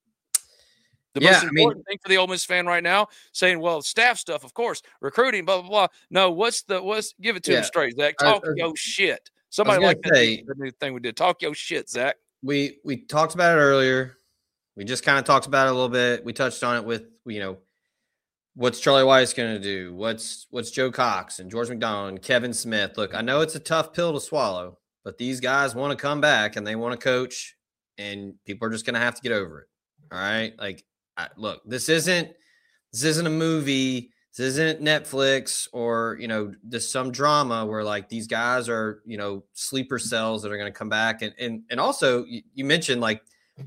The most important thing for the Ole Miss fan right now, saying, well, staff stuff, of course, recruiting, blah, blah, blah. No, give it to them straight, Zach. Talk your shit. Somebody like the new thing we did. Talk your shit, Zach. We talked about it earlier. We just kind of talked about it a little bit. We touched on it with, what's Charlie Weiss going to do? What's Joe Cox and George McDonald and Kevin Smith? Look, I know it's a tough pill to swallow, but these guys want to come back and they want to coach, and people are just going to have to get over it. All right. Like, look, this isn't a movie. This isn't Netflix or, there's some drama where like these guys are, sleeper cells that are going to come back. And also you mentioned like,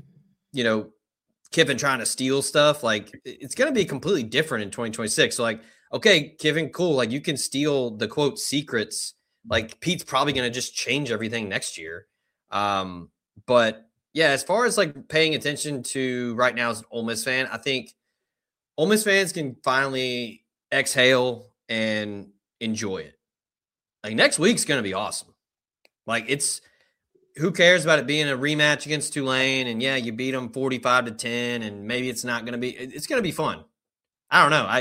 Kiffin trying to steal stuff. Like it's going to be completely different in 2026. So like, okay, Kiffin, cool. Like you can steal the quote secrets. Like Pete's probably going to just change everything next year. But yeah, as far as like paying attention to right now as an Ole Miss fan, I think Ole Miss fans can finally exhale and enjoy it. Like next week's going to be awesome. Like who cares about it being a rematch against Tulane? And yeah, you beat them 45-10, and maybe it's not going to be. It's going to be fun. I don't know.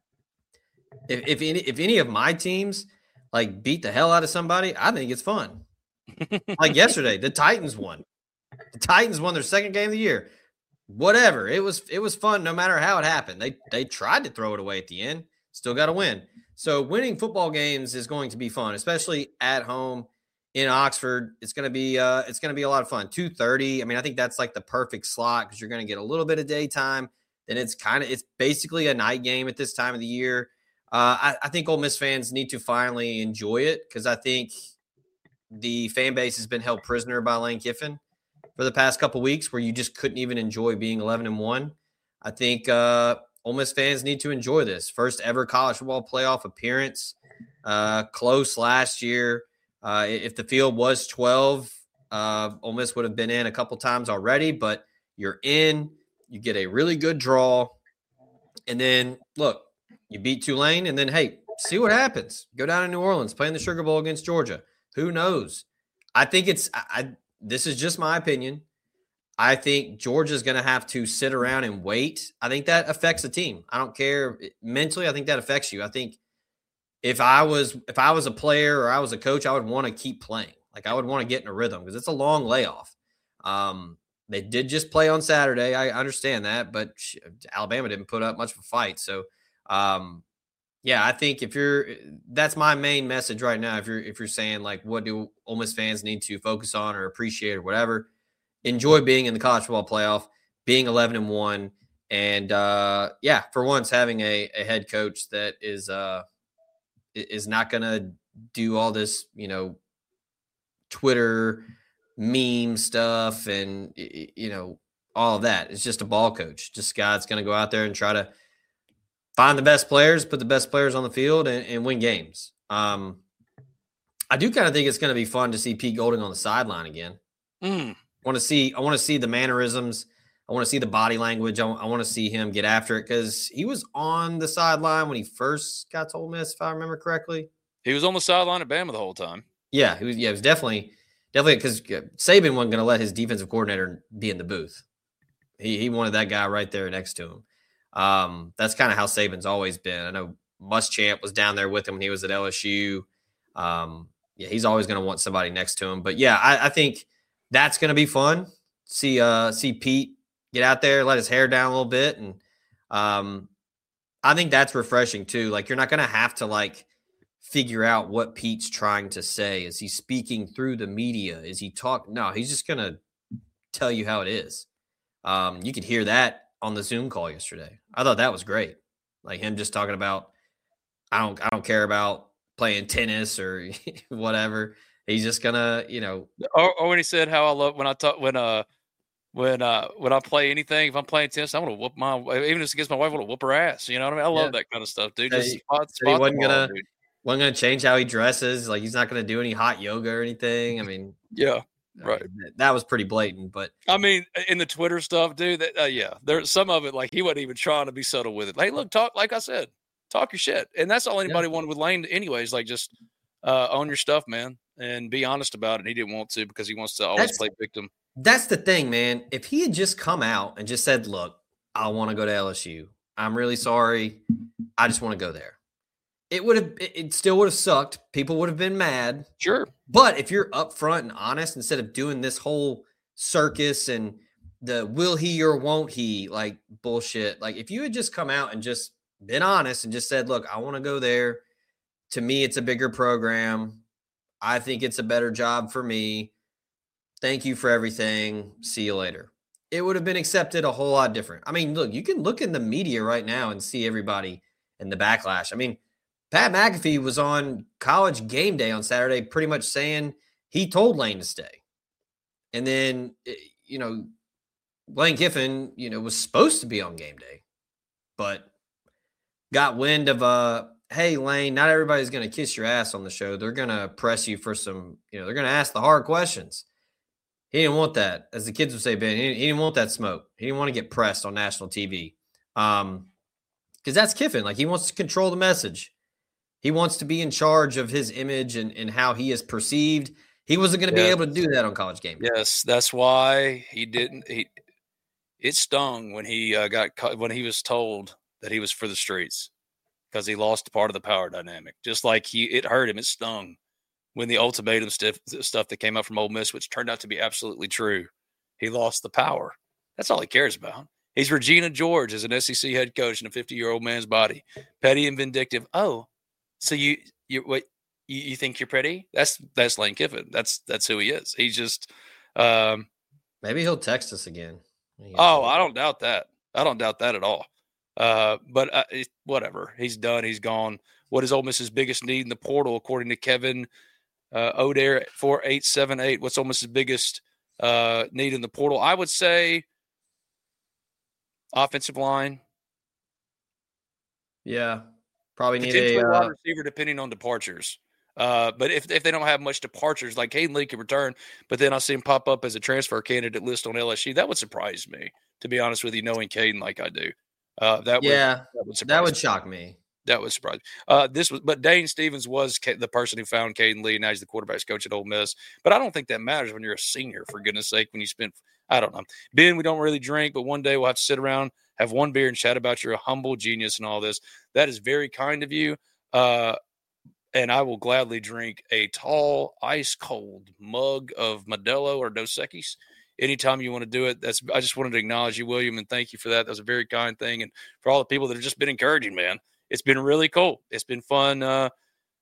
If any of my teams like beat the hell out of somebody, I think it's fun. Like yesterday, the Titans won. The Titans won their second game of the year. Whatever. It was fun no matter how it happened. They tried to throw it away at the end. Still got to win. So winning football games is going to be fun, especially at home in Oxford. It's going to be a lot of fun. 2:30. I mean, I think that's like the perfect slot because you're going to get a little bit of daytime. Then it's basically a night game at this time of the year. I think Ole Miss fans need to finally enjoy it because I think the fan base has been held prisoner by Lane Kiffin for the past couple weeks where you just couldn't even enjoy being 11-1. I think Ole Miss fans need to enjoy this. First ever college football playoff appearance. Close last year. If the field was 12, Ole Miss would have been in a couple times already, but you're in. You get a really good draw. And then, look, you beat Tulane, and then, hey, see what happens. Go down to New Orleans, play in the Sugar Bowl against Georgia. Who knows? I think this is just my opinion. I think Georgia's going to have to sit around and wait. I think that affects the team. I don't care. Mentally, I think that affects you. I think if I was a player or I was a coach, I would want to keep playing. Like, I would want to get in a rhythm because it's a long layoff. They did just play on Saturday. I understand that, but Alabama didn't put up much of a fight. So, yeah, I think that's my main message right now. If you're saying like, what do Ole Miss fans need to focus on or appreciate or whatever, enjoy being in the college football playoff, being 11-1, and yeah, for once having a head coach that is not going to do all this, Twitter meme stuff and all of that. It's just a ball coach, just a guy that's going to go out there and try to find the best players, put the best players on the field, and win games. I do kind of think it's going to be fun to see Pete Golding on the sideline again. I want to see the mannerisms. I want to see the body language. I want to see him get after it because he was on the sideline when he first got to Ole Miss, if I remember correctly. He was on the sideline at Bama the whole time. Yeah, it was definitely because Saban wasn't going to let his defensive coordinator be in the booth. He wanted that guy right there next to him. That's kind of how Saban's always been. I know Muschamp was down there with him when he was at LSU. Yeah, he's always going to want somebody next to him. But yeah, I think that's going to be fun. See Pete get out there, let his hair down a little bit, and I think that's refreshing too. Like, you're not going to have to like figure out what Pete's trying to say. Is he speaking through the media? Is he talking? No, he's just going to tell you how it is. You could hear that on the Zoom call yesterday. I thought that was great. Like him just talking about, I don't care about playing tennis or whatever. He's just gonna, Or when he said how I love when I play anything, if I'm playing tennis, I want to whoop even if it's against my wife, I want to whoop her ass. You know what I mean? I love that kind of stuff, dude. Just he wasn't gonna change how he dresses. Like, he's not gonna do any hot yoga or anything. I mean, yeah. Right. That was pretty blatant, but I mean, in the Twitter stuff, dude, yeah, there's some of it, like, he wasn't even trying to be subtle with it. Like, look, talk, like I said, talk your shit. And that's all anybody wanted with Lane anyways. Like, just own your stuff, man, and be honest about it. And he didn't want to because he wants to always play victim. That's the thing, man. If he had just come out and just said, look, I want to go to LSU. I'm really sorry. I just want to go there. It still would have sucked. People would have been mad. Sure. But if you're upfront and honest, instead of doing this whole circus and the will he or won't he, like, bullshit, like, if you had just come out and just been honest and just said, look, I want to go there. To me, it's a bigger program. I think it's a better job for me. Thank you for everything. See you later. It would have been accepted a whole lot different. I mean, look, you can look in the media right now and see everybody in the backlash. I mean, Pat McAfee was on College Game Day on Saturday pretty much saying he told Lane to stay. And then, Lane Kiffin, was supposed to be on game day, but got wind of, hey, Lane, not everybody's going to kiss your ass on the show. They're going to press you for some, they're going to ask the hard questions. He didn't want that. As the kids would say, Ben, he didn't want that smoke. He didn't want to get pressed on national TV. Because that's Kiffin. Like, he wants to control the message. He wants to be in charge of his image and how he is perceived. He wasn't going to be able to do that on College Game Day. Yes, that's why he didn't. It stung when he when he was told that he was for the streets, because he lost part of the power dynamic. Just like it hurt him, it stung when the ultimatum stuff that came out from Ole Miss, which turned out to be absolutely true. He lost the power. That's all he cares about. He's Regina George as an SEC head coach in a 50-year-old man's body, petty and vindictive. Oh, so you think you're pretty? That's Lane Kiffin. That's who he is. He's just maybe he'll text us again. Oh, I don't doubt that. I don't doubt that at all. But whatever. He's done. He's gone. What is Ole Miss's biggest need in the portal, according to Kevin O'Dare 4878? What's Ole Miss's biggest need in the portal? I would say offensive line. Yeah, probably need a wide receiver depending on departures. But if they don't have much departures, like Caden Lee could return, but then I see him pop up as a transfer candidate list on LSU, that would surprise me, to be honest with you, knowing Caden like I do. That would shock me. That would surprise me. But Dane Stevens was the person who found Caden Lee. Now he's the quarterback's coach at Ole Miss. But I don't think that matters when you're a senior, for goodness sake, when you spend, I don't know. Ben, we don't really drink, but one day we'll have to sit around, have one beer, and chat about you're a humble genius and all this. That is very kind of you. And I will gladly drink a tall, ice-cold mug of Modelo or Dos Equis anytime you want to do it. I just wanted to acknowledge you, William, and thank you for that. That was a very kind thing. And for all the people that have just been encouraging, man, it's been really cool. It's been fun. And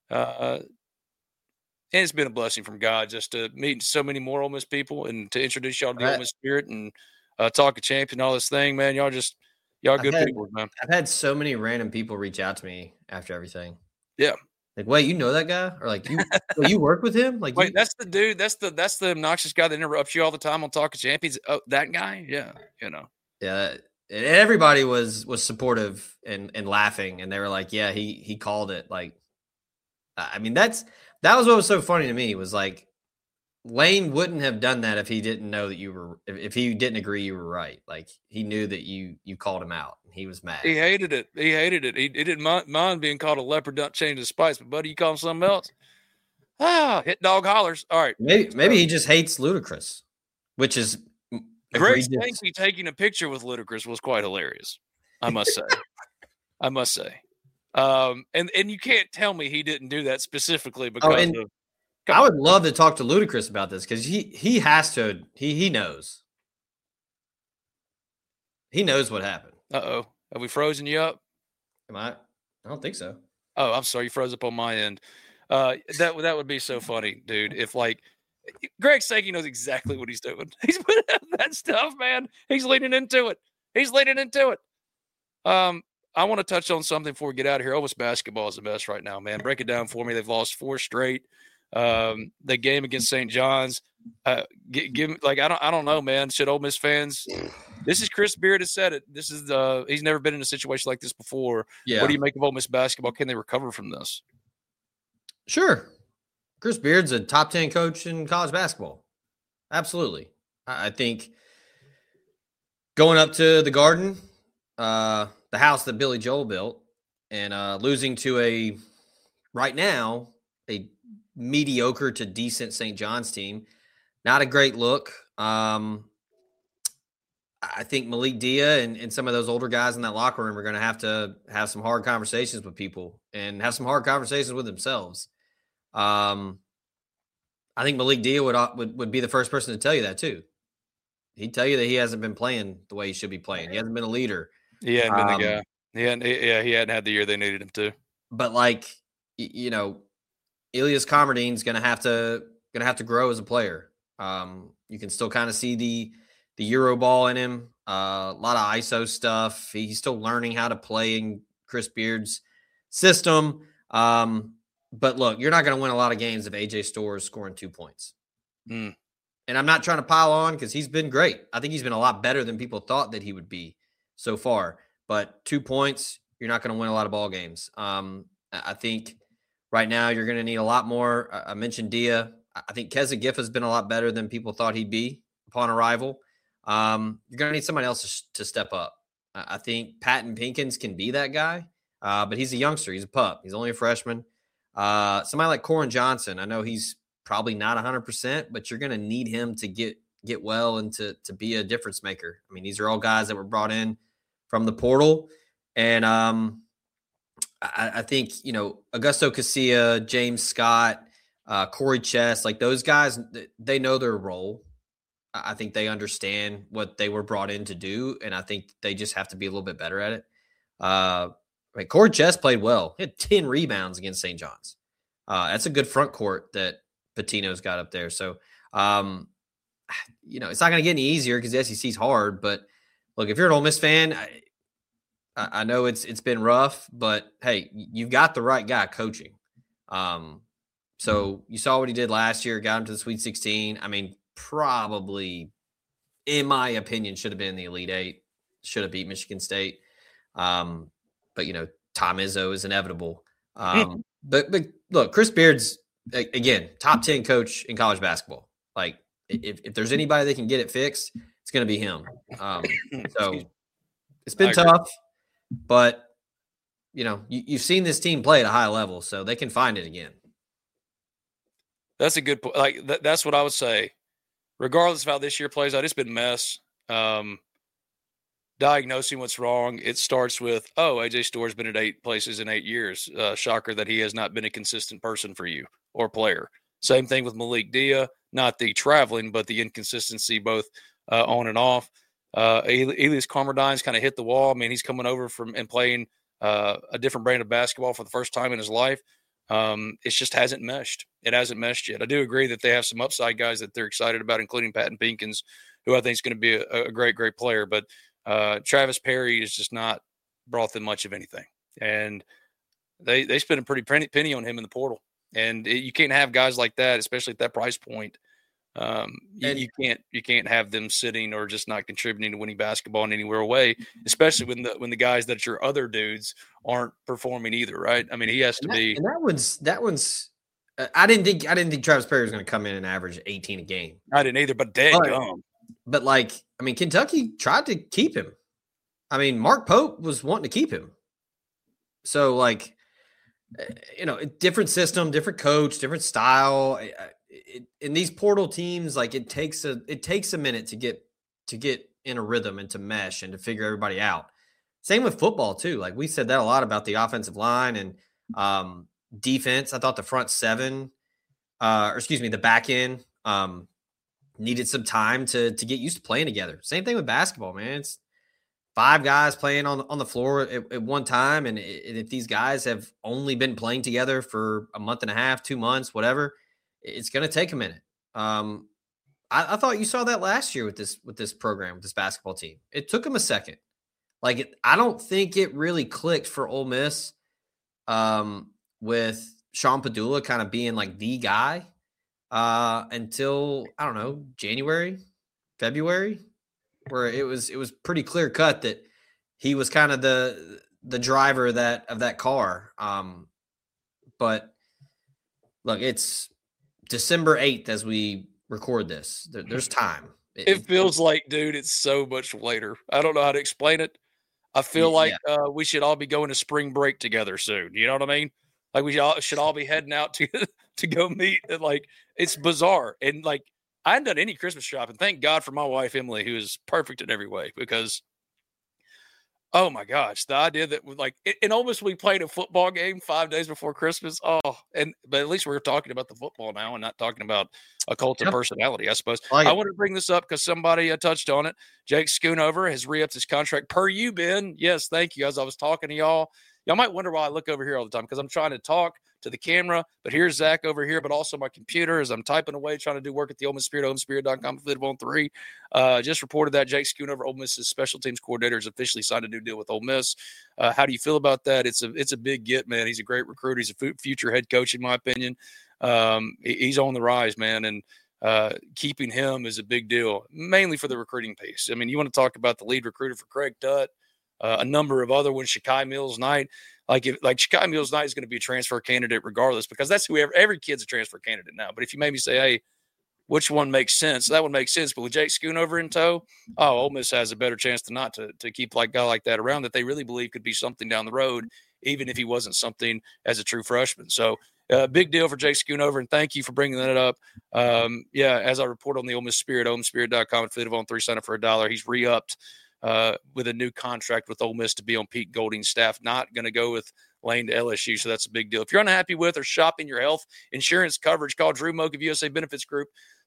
it's been a blessing from God just to meet so many more Ole Miss people and to introduce y'all to the Ole Miss spirit and talk a champion, all this thing, man. Y'all good people, man. I've had so many random people reach out to me after everything. Yeah. Like, wait, you know that guy? Or like you work with him? Like, wait, that's the dude. That's the obnoxious guy that interrupts you all the time on Talking Champions. Oh, that guy? Yeah, Yeah, and everybody was supportive and laughing, and they were like, "Yeah, he called it." Like, I mean, that was what was so funny to me, was like, Lane wouldn't have done that if he didn't know that you were, if he didn't agree you were right. Like, he knew that you called him out, and he was mad. He hated it. He didn't mind being called a leopard, not change his spice. But buddy, you call him something else. Hit dog hollers. All right. Maybe he just hates Ludacris, which is Greg Sankey taking a picture with Ludacris was quite hilarious, I must say. And you can't tell me he didn't do that specifically because of. I would love to talk to Ludacris about this, because he has to. He knows. He knows what happened. Uh-oh. Have we frozen you up? Am I? I don't think so. Oh, I'm sorry. You froze up on my end. That would be so funny, dude. If like Greg Sankey knows exactly what he's doing. He's putting out that stuff, man. He's leaning into it. I want to touch on something before we get out of here. Ole Miss basketball is a mess right now, man. Break it down for me. They've lost 4 straight. The game against St. John's, give like I don't know, man. Should Ole Miss fans? This is Chris Beard has said it. This is he's never been in a situation like this before. Yeah. What do you make of Ole Miss basketball? Can they recover from this? Sure. Chris Beard's a top 10 coach in college basketball. Absolutely. I think going up to the Garden, the house that Billy Joel built, and losing to right now a mediocre to decent St. John's team, not a great look. I think Malik Dia and some of those older guys in that locker room are going to have some hard conversations with people and have some hard conversations with themselves. I think Malik Dia would be the first person to tell you that too. He'd tell you that he hasn't been playing the way he should be playing. He hasn't been a leader. He hadn't been the guy. He hadn't had the year they needed him to. But like, Ilias Commerdine's gonna have to grow as a player. You can still kind of see the Euro ball in him. A lot of ISO stuff. He's still learning how to play in Chris Beard's system. But look, you're not going to win a lot of games if AJ Storr is scoring 2 points. And I'm not trying to pile on, because he's been great. I think he's been a lot better than people thought that he would be so far. But 2 points, you're not going to win a lot of ball games. I think right now you're going to need a lot more. I mentioned Dia. I think Keza Giff has been a lot better than people thought he'd be upon arrival. You're going to need somebody else to step up. I think Patton Pinkins can be that guy, but he's a youngster. He's a pup. He's only a freshman. Somebody like Corin Johnson, I know he's probably not 100%, but you're going to need him to get well and to be a difference maker. I mean, these are all guys that were brought in from the portal. And I think, Augusto Casilla, James Scott, Corey Chess, like those guys, they know their role. I think they understand what they were brought in to do, and I think they just have to be a little bit better at it. Corey Chess played well. He had 10 rebounds against St. John's. That's a good front court that Pitino's got up there. So, it's not going to get any easier because the SEC's hard. But look, if you're an Ole Miss fan, I know it's been rough, but hey, you've got the right guy coaching. So you saw what he did last year, got him to the Sweet 16. I mean, probably, in my opinion, should have been in the Elite Eight, should have beat Michigan State. But Tom Izzo is inevitable. But look, Chris Beard's, again, top 10 coach in college basketball. Like, if there's anybody that can get it fixed, it's going to be him. So it's been tough, but you've seen this team play at a high level, so they can find it again. That's a good point. Like that's what I would say. Regardless of how this year plays out, it's been a mess. Diagnosing what's wrong, it starts with, AJ Store's been at 8 places in 8 years. Shocker that he has not been a consistent person for you or player. Same thing with Malik Dia, not the traveling, but the inconsistency both on and off. Elias Carmodine's kind of hit the wall. I mean, he's coming over from and playing a different brand of basketball for the first time in his life. It just hasn't meshed. It hasn't meshed yet. I do agree that they have some upside guys that they're excited about, including Patton Pinkins, who I think is going to be a great, great player. But Travis Perry has just not brought them much of anything. And they spent a pretty penny on him in the portal. And you can't have guys like that, especially at that price point. You can't have them sitting or just not contributing to winning basketball in anywhere away, especially when the guys that your other dudes aren't performing either, right? I mean, he has to be. And that one's. I didn't think Travis Perry was going to come in and average 18 a game. I didn't either, but Kentucky tried to keep him. I mean, Mark Pope was wanting to keep him. So different system, different coach, different style. In these portal teams, it takes a minute to get in a rhythm and to mesh and to figure everybody out. Same with football too. Like we said that a lot about the offensive line and defense. I thought the front seven, the back end needed some time to get used to playing together. Same thing with basketball, man. It's 5 guys playing on the floor at one time. And if these guys have only been playing together for a month and a half, 2 months, whatever, it's going to take a minute. I thought you saw that last year with this program, with this basketball team. It took them a second. I don't think it really clicked for Ole Miss with Sean Padula kind of being the guy until, I don't know, January, February, where it was pretty clear cut that he was kind of the driver of that car. But look, it's December 8th as we record this. There's time. It feels like, dude, it's so much later. I don't know how to explain it. I feel we should all be going to spring break together soon. You know what I mean? Like we should all be heading out to go meet. It's bizarre. And I hadn't done any Christmas shopping. Thank God for my wife, Emily, who is perfect in every way, because oh my gosh, the idea that in almost we played a football game 5 days before Christmas. But at least we're talking about the football now and not talking about a cult of personality, I suppose. I want to bring this up because somebody touched on it. Jake Schoonover has re-upped his contract per you, Ben. Yes, thank you. As I was talking to y'all might wonder why I look over here all the time, because I'm trying to talk to the camera, but here's Zach over here, but also my computer as I'm typing away, trying to do work at the Ole Miss Spirit, OleMissSpirit.com, Flip on 3. Just reported that Jake Schoonover, Ole Miss's special teams coordinator, has officially signed a new deal with Ole Miss. How do you feel about that? It's a big get, man. He's a great recruiter. He's a future head coach, in my opinion. He's on the rise, man, and keeping him is a big deal, mainly for the recruiting piece. I mean, you want to talk about the lead recruiter for Craig Tutt, a number of other ones, Shakai Mills-Knight. Shakai Mills-Knight is going to be a transfer candidate regardless, because that's every kid's a transfer candidate now. But if you made me say, hey, which one makes sense? That one makes sense. But with Jake Schoonover in tow, Ole Miss has a better chance than not to keep a guy like that around that they really believe could be something down the road, even if he wasn't something as a true freshman. So big deal for Jake Schoonover, and thank you for bringing that up. As I report on the Ole Miss Spirit, OleMissSpirit.com, affiliate of On3, sign up for $1. He's re-upped with a new contract with Ole Miss to be on Pete Golding's staff. Not going to go with Lane to LSU, so that's a big deal. If you're unhappy with or shopping your health insurance coverage, call Drew Moak of USA Benefits Group,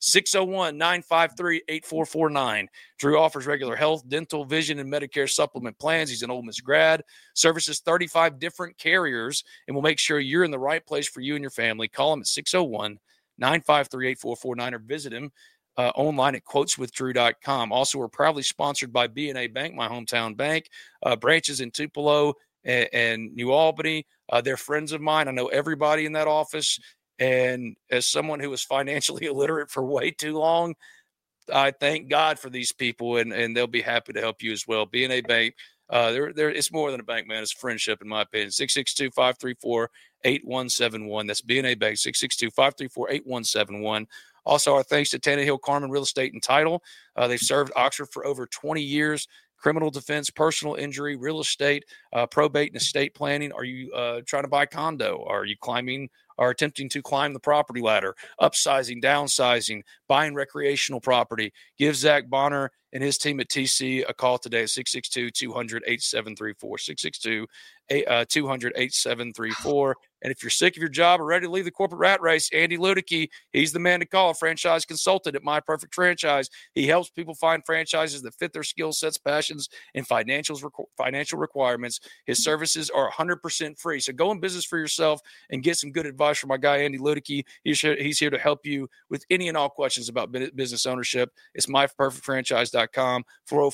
601-953-8449. Drew offers regular health, dental, vision, and Medicare supplement plans. He's an Ole Miss grad, services 35 different carriers, and will make sure you're in the right place for you and your family. Call him at 601-953-8449 or visit him online at quoteswithdrew.com. Also, we're proudly sponsored by B&A Bank, my hometown bank, branches in Tupelo and New Albany. They're friends of mine. I know everybody in that office. And as someone who was financially illiterate for way too long, I thank God for these people, and they'll be happy to help you as well. B&A Bank, it's more than a bank, man. It's a friendship, in my opinion. 662-534-8171. That's B&A Bank, 662-534-8171. Also, our thanks to Tannehill Carmen Real Estate and Title. They've served Oxford for over 20 years. Criminal defense, personal injury, real estate, probate, and estate planning. Are you trying to buy a condo? Are you attempting to climb the property ladder? Upsizing, downsizing, buying recreational property? Give Zach Bonner and his team at TC a call today at 662-200-8734, 662-200-8734. And if you're sick of your job or ready to leave the corporate rat race, Andy Ludicky, he's the man to call, a franchise consultant at My Perfect Franchise. He helps people find franchises that fit their skill sets, passions, and financial requirements. His services are 100% free. So go in business for yourself and get some good advice from my guy, Andy Ludicky. He's here to help you with any and all questions about business ownership. It's myperfectfranchise.com,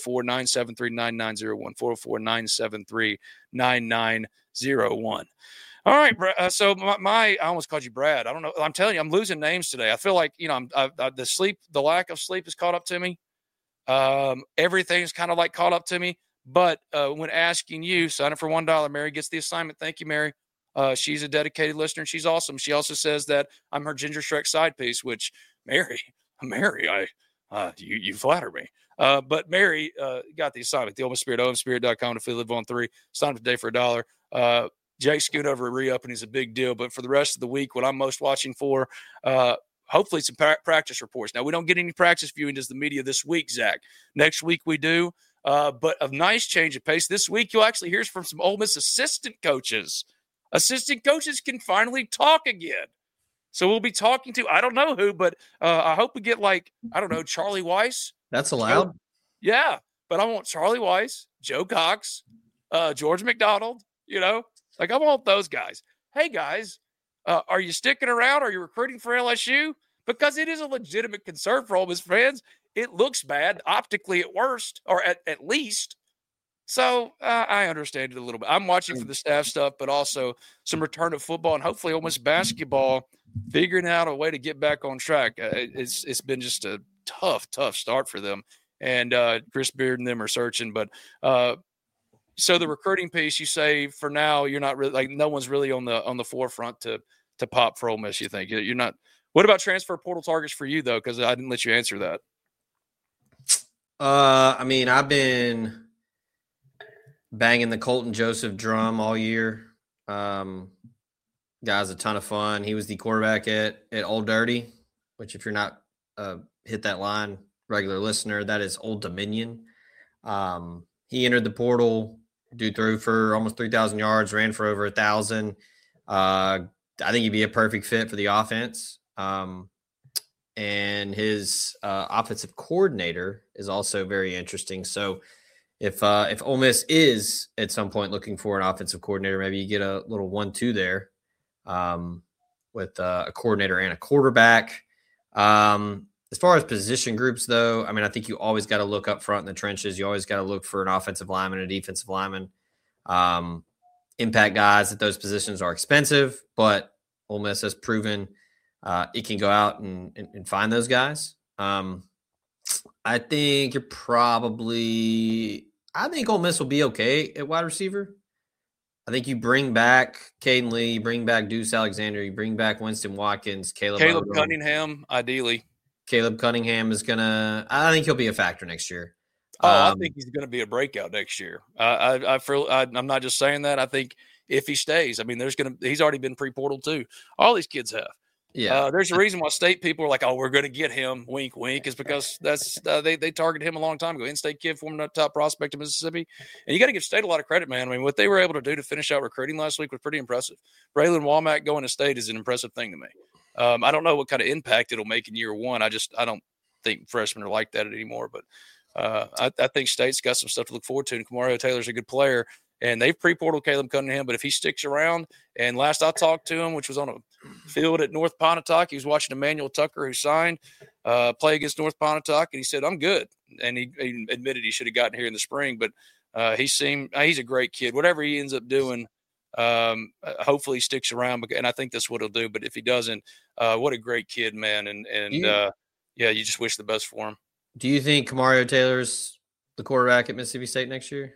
404-973-9901, 404-973-9901. All right, so I almost called you Brad. I don't know. I'm telling you, I'm losing names today. I feel like, the lack of sleep has caught up to me. Everything's kind of like caught up to me. But when asking you, sign up for $1, Mary gets the assignment. Thank you, Mary. She's a dedicated listener, and she's awesome. She also says that I'm her Ginger Shrek side piece, which, Mary, you flatter me. But Mary got the assignment. The Ole Miss Spirit, OMSpirit.com, to live on 3. Sign up today for $1. Jake Schoonover re-upping is a big deal. But for the rest of the week, what I'm most watching for, hopefully some practice reports. Now, we don't get any practice viewing as the media this week, Zach. Next week we do. But a nice change of pace. This week you'll actually hear from some Ole Miss assistant coaches. Assistant coaches can finally talk again. So we'll be talking to, I don't know who, but I hope we get Charlie Weiss. That's allowed? Yeah, but I want Charlie Weiss, Joe Cox, George McDonald, I want those guys. Hey, guys, are you sticking around? Are you recruiting for LSU? Because it is a legitimate concern for Ole Miss fans. It looks bad, optically at worst, or at least. So I understand it a little bit. I'm watching for the staff stuff, but also some return to football and hopefully Ole Miss basketball figuring out a way to get back on track. It's been just a tough start for them. And Chris Beard and them are searching. But so the recruiting piece, you say for now you're not really no one's really on the forefront to pop for Ole Miss. You think you're not? What about transfer portal targets for you though? Because I didn't let you answer that. I've been banging the Colton Joseph drum all year. Guy's a ton of fun. He was the quarterback at Old Dirty, which if you're not hit that line, regular listener, that is Old Dominion. He entered the portal, threw for almost 3,000 yards, ran for over 1,000. I think he'd be a perfect fit for the offense. And his offensive coordinator is also very interesting. So if Ole Miss is at some point looking for an offensive coordinator, maybe you get a little 1-2 there with a coordinator and a quarterback. As far as position groups, though, I think you always got to look up front in the trenches. You always got to look for an offensive lineman, a defensive lineman. Impact guys at those positions are expensive, but Ole Miss has proven it can go out and find those guys. I think Ole Miss will be okay at wide receiver. I think you bring back Caden Lee, you bring back Deuce Alexander, you bring back Winston Watkins, Caleb Cunningham, ideally. Caleb Cunningham I think he'll be a factor next year. I think he's going to be a breakout next year. I'm not just saying that. I think if he stays. I mean, he's already been pre-portal too. All these kids have. Yeah. There's a reason why State people are like, oh, we're going to get him, wink, wink, is because that's they targeted him a long time ago. In-state kid, former top prospect of Mississippi. And you got to give State a lot of credit, man. I mean, what they were able to do to finish out recruiting last week was pretty impressive. Braylon Womack going to State is an impressive thing to me. I don't know what kind of impact it'll make in year one. I don't think freshmen are like that anymore. But I think State's got some stuff to look forward to. And Kamario Taylor's a good player. And they've pre-portaled Caleb Cunningham, but if he sticks around, and last I talked to him, which was on a field at North Pontotoc, he was watching Emmanuel Tucker, who signed, play against North Pontotoc, and he said, I'm good. And he admitted he should have gotten here in the spring, but he's a great kid. Whatever he ends up doing, hopefully he sticks around, and I think that's what he'll do. But if he doesn't, what a great kid, man. And you just wish the best for him. Do you think Kamario Taylor's the quarterback at Mississippi State next year?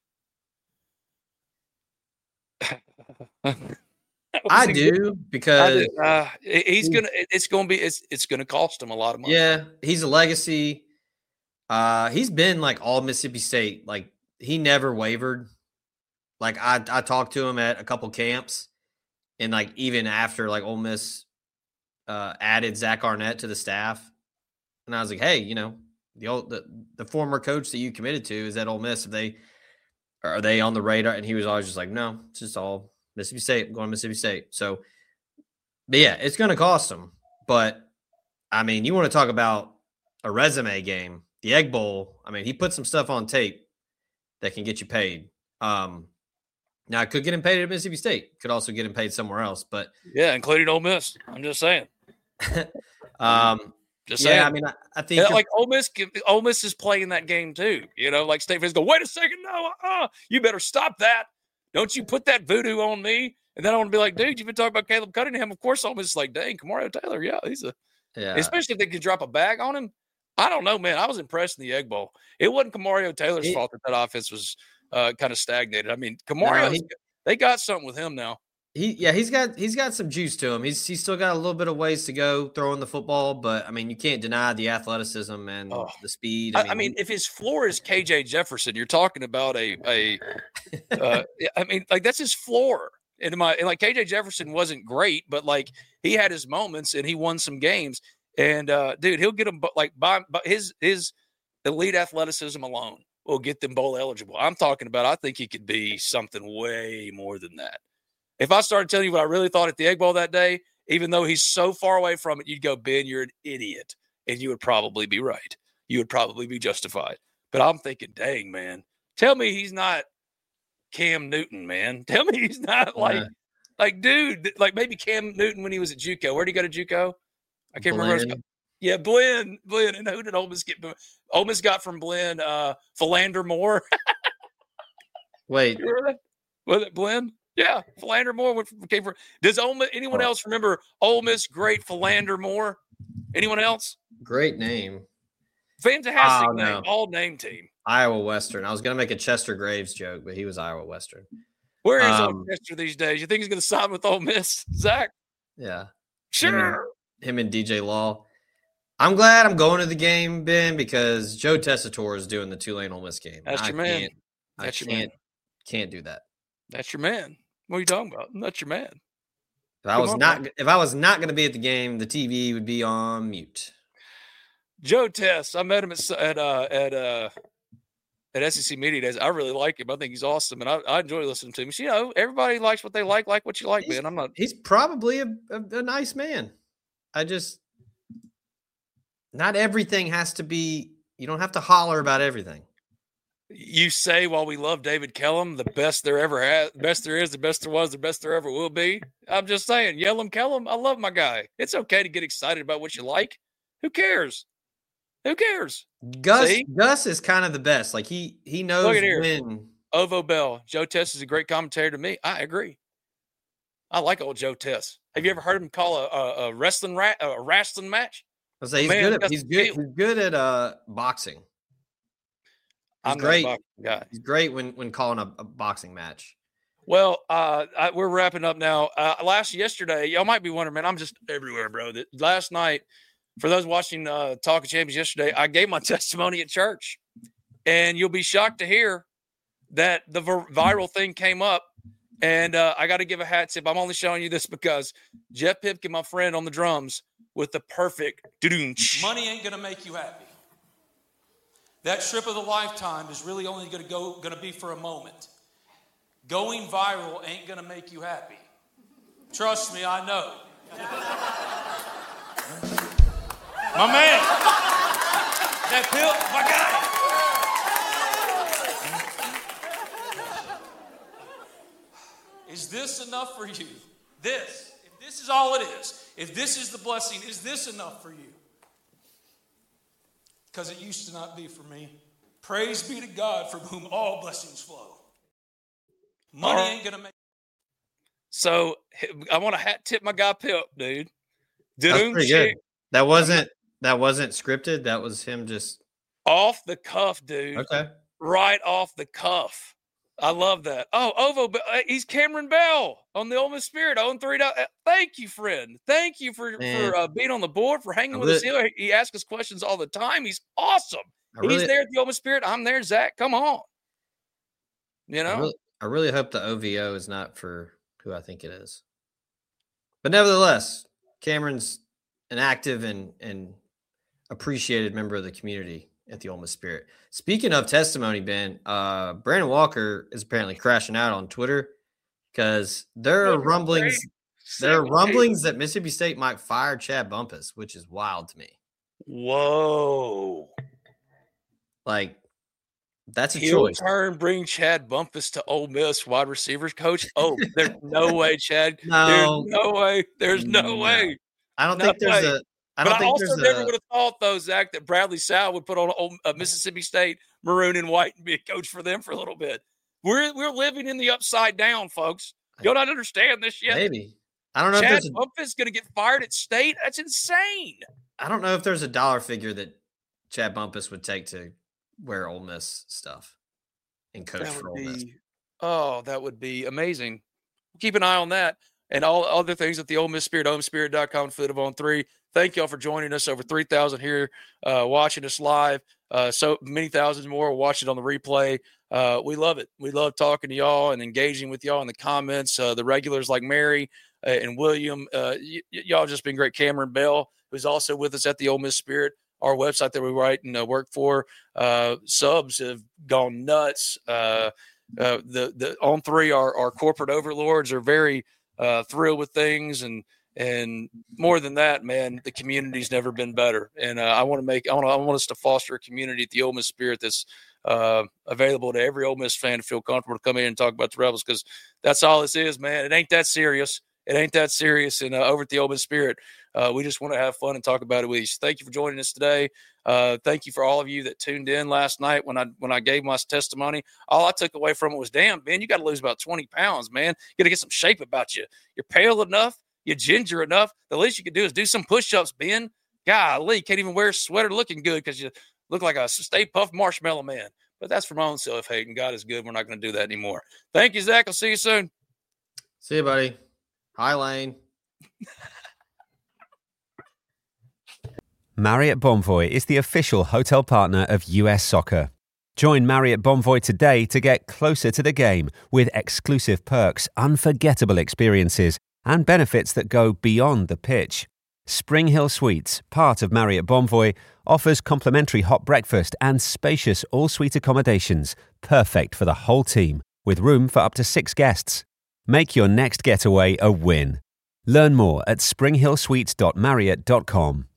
I do, because it's gonna cost him a lot of money. Yeah, he's a legacy. He's been like all Mississippi State. Like, he never wavered. Like, I talked to him at a couple camps, and like even after like Ole Miss added Zach Arnett to the staff, and I was like, hey, the former coach that you committed to is at Ole Miss. Are they on the radar? And he was always just like, no, it's just all Mississippi State. I'm going to Mississippi State. So, but yeah, it's going to cost him. But, I mean, you want to talk about a resume game, the Egg Bowl. I mean, he put some stuff on tape that can get you paid. Now, it could get him paid at Mississippi State. Could also get him paid somewhere else. But yeah, including Ole Miss. I'm just saying. Just saying. I mean, I think like Ole Miss is playing that game too. Like State fans go, wait a second, no, you better stop that. Don't you put that voodoo on me. And then I want to be like, dude, you've been talking about Caleb Cunningham. Of course, Ole Miss is like, dang, Kamario Taylor, yeah, especially if they could drop a bag on him. I don't know, man. I was impressed in the Egg Bowl. It wasn't Kamario Taylor's fault that offense was kind of stagnated. I mean, Kamario, they got something with him now. He's got some juice to him. He's still got a little bit of ways to go throwing the football, but I mean, you can't deny the athleticism and the speed. I mean, if his floor is KJ Jefferson, you're talking about I mean, like, that's his floor. And like, KJ Jefferson wasn't great, but like, he had his moments and he won some games. And dude, he'll get them by his elite athleticism alone will get them bowl eligible. I'm talking about, I think he could be something way more than that. If I started telling you what I really thought at the Egg Bowl that day, even though he's so far away from it, you'd go, Ben, you're an idiot. And you would probably be right. You would probably be justified. But I'm thinking, dang, man, tell me he's not Cam Newton, man. Tell me he's not like, dude, like maybe Cam Newton when he was at JUCO. Where'd he go to JUCO? I can't remember. Yeah, Blinn. And who did Ole Miss get? Ole Miss got from Blinn, Philander Moore. Wait. Was it Blinn? Yeah, Philander Moore came from. Does anyone else remember Ole Miss great Philander Moore? Anyone else? Great name. Fantastic name. No. All name team. Iowa Western. I was going to make a Chester Graves joke, but he was Iowa Western. Where is Ole Chester these days? You think he's going to sign with Ole Miss, Zach? Yeah. Sure. Him and DJ Law. I'm glad I'm going to the game, Ben, because Joe Tessitore is doing the Tulane Ole Miss game. That's your man. Can't do that. That's your man. What are you talking about? That's your man. If I was not going to be at the game, the TV would be on mute. Joe Tess, I met him at SEC Media Days. I really like him. I think he's awesome, and I enjoy listening to him. So, everybody likes what they like what you like, man. He's probably a nice man. Not everything has to be. You don't have to holler about everything. You say, while we love David Kellum, the best there ever has, the best there is, the best there was, the best there ever will be. I'm just saying, Kellum, I love my guy. It's okay to get excited about what you like. Who cares? Gus is kind of the best. Like he knows when. Ovo Bell, Joe Tess is a great commentator to me. I agree. I like old Joe Tess. Have you ever heard him call a wrestling match? I say he's good at boxing. He's great. He's great when calling a boxing match. Well, we're wrapping up now. Yesterday, y'all might be wondering, man, I'm just everywhere, bro. Last night, for those watching Talk of Champions yesterday, I gave my testimony at church. And you'll be shocked to hear that the viral thing came up And I got to give a hat tip. I'm only showing you this because Jeff Pipkin, my friend on the drums, with the perfect money ain't going to make you happy. That trip of the lifetime is really only going to be for a moment. Going viral ain't going to make you happy. Trust me, I know. My man. That pill, my guy. Is this enough for you? This. If this is all it is, if this is the blessing, is this enough for you? Because it used to not be for me. Praise be to God from whom all blessings flow. Money ain't going to make. So I want to hat tip my guy Pip, dude. That's pretty good. That wasn't scripted. That was him just off the cuff, dude. Okay. Right off the cuff. I love that. Oh, Ovo, he's Cameron Bell on the Ole Miss Spirit. 0-3. Thank you, friend. Thank you for being on the board, for hanging with us here. He asks us questions all the time. He's awesome. He's there at the Ole Miss Spirit. I'm there, Zach. Come on. You know? I really hope the OVO is not for who I think it is. But nevertheless, Cameron's an active and appreciated member of the community at the Ole Miss Spirit. Speaking of testimony, Ben, Brandon Walker is apparently crashing out on Twitter because there are rumblings that Mississippi State might fire Chad Bumpus, which is wild to me. Whoa. Like, that's a He'll choice. Bring Chad Bumpus to Ole Miss wide receivers coach. Oh, there's no way, Chad. No. There's no way. I don't think there's a I also never would have thought, though, Zach, that Bradley Sowell would put on a Mississippi State maroon and white and be a coach for them for a little bit. We're living in the upside down, folks. You'll not understand this yet. Maybe. I don't know Chad if there's Bumpus is going to get fired at State. That's insane. I don't know if there's a dollar figure that Chad Bumpus would take to wear Ole Miss stuff and coach for Ole Miss. Oh, that would be amazing. Keep an eye on that. And all other things at the Ole Miss Spirit, OleMissSpirit.com, Foot of On 3. Thank y'all for joining us. Over 3,000 here watching us live. So many thousands more watching on the replay. We love it. We love talking to y'all and engaging with y'all in the comments. The regulars like Mary and William, y'all just been great. Cameron Bell, who's also with us at the Ole Miss Spirit, our website that we write and work for. Subs have gone nuts. The On 3, our corporate overlords, are very thrilled with things, and more than that, man, the community's never been better. And I want us to foster a community at the Ole Miss Spirit that's available to every Ole Miss fan to feel comfortable to come in and talk about the Rebels, because that's all this is, man. It ain't that serious. And over at the Ole Miss Spirit, we just want to have fun and talk about it with you. So thank you for joining us today. Thank you for all of you that tuned in last night when I gave my testimony. All I took away from it was, damn, Ben, you got to lose about 20 pounds, man. You got to get some shape about you. You're pale enough. You're ginger enough. The least you could do is do some push-ups, Ben. Golly, you can't even wear a sweater looking good because you look like a Stay Puft Marshmallow Man. But that's for my own self-hate, and God is good. We're not going to do that anymore. Thank you, Zach. I'll see you soon. See you, buddy. Hi, Lane. Marriott Bonvoy is the official hotel partner of US Soccer. Join Marriott Bonvoy today to get closer to the game with exclusive perks, unforgettable experiences, and benefits that go beyond the pitch. Spring Hill Suites, part of Marriott Bonvoy, offers complimentary hot breakfast and spacious all-suite accommodations, perfect for the whole team, with room for up to 6 guests. Make your next getaway a win. Learn more at springhillsuites.marriott.com.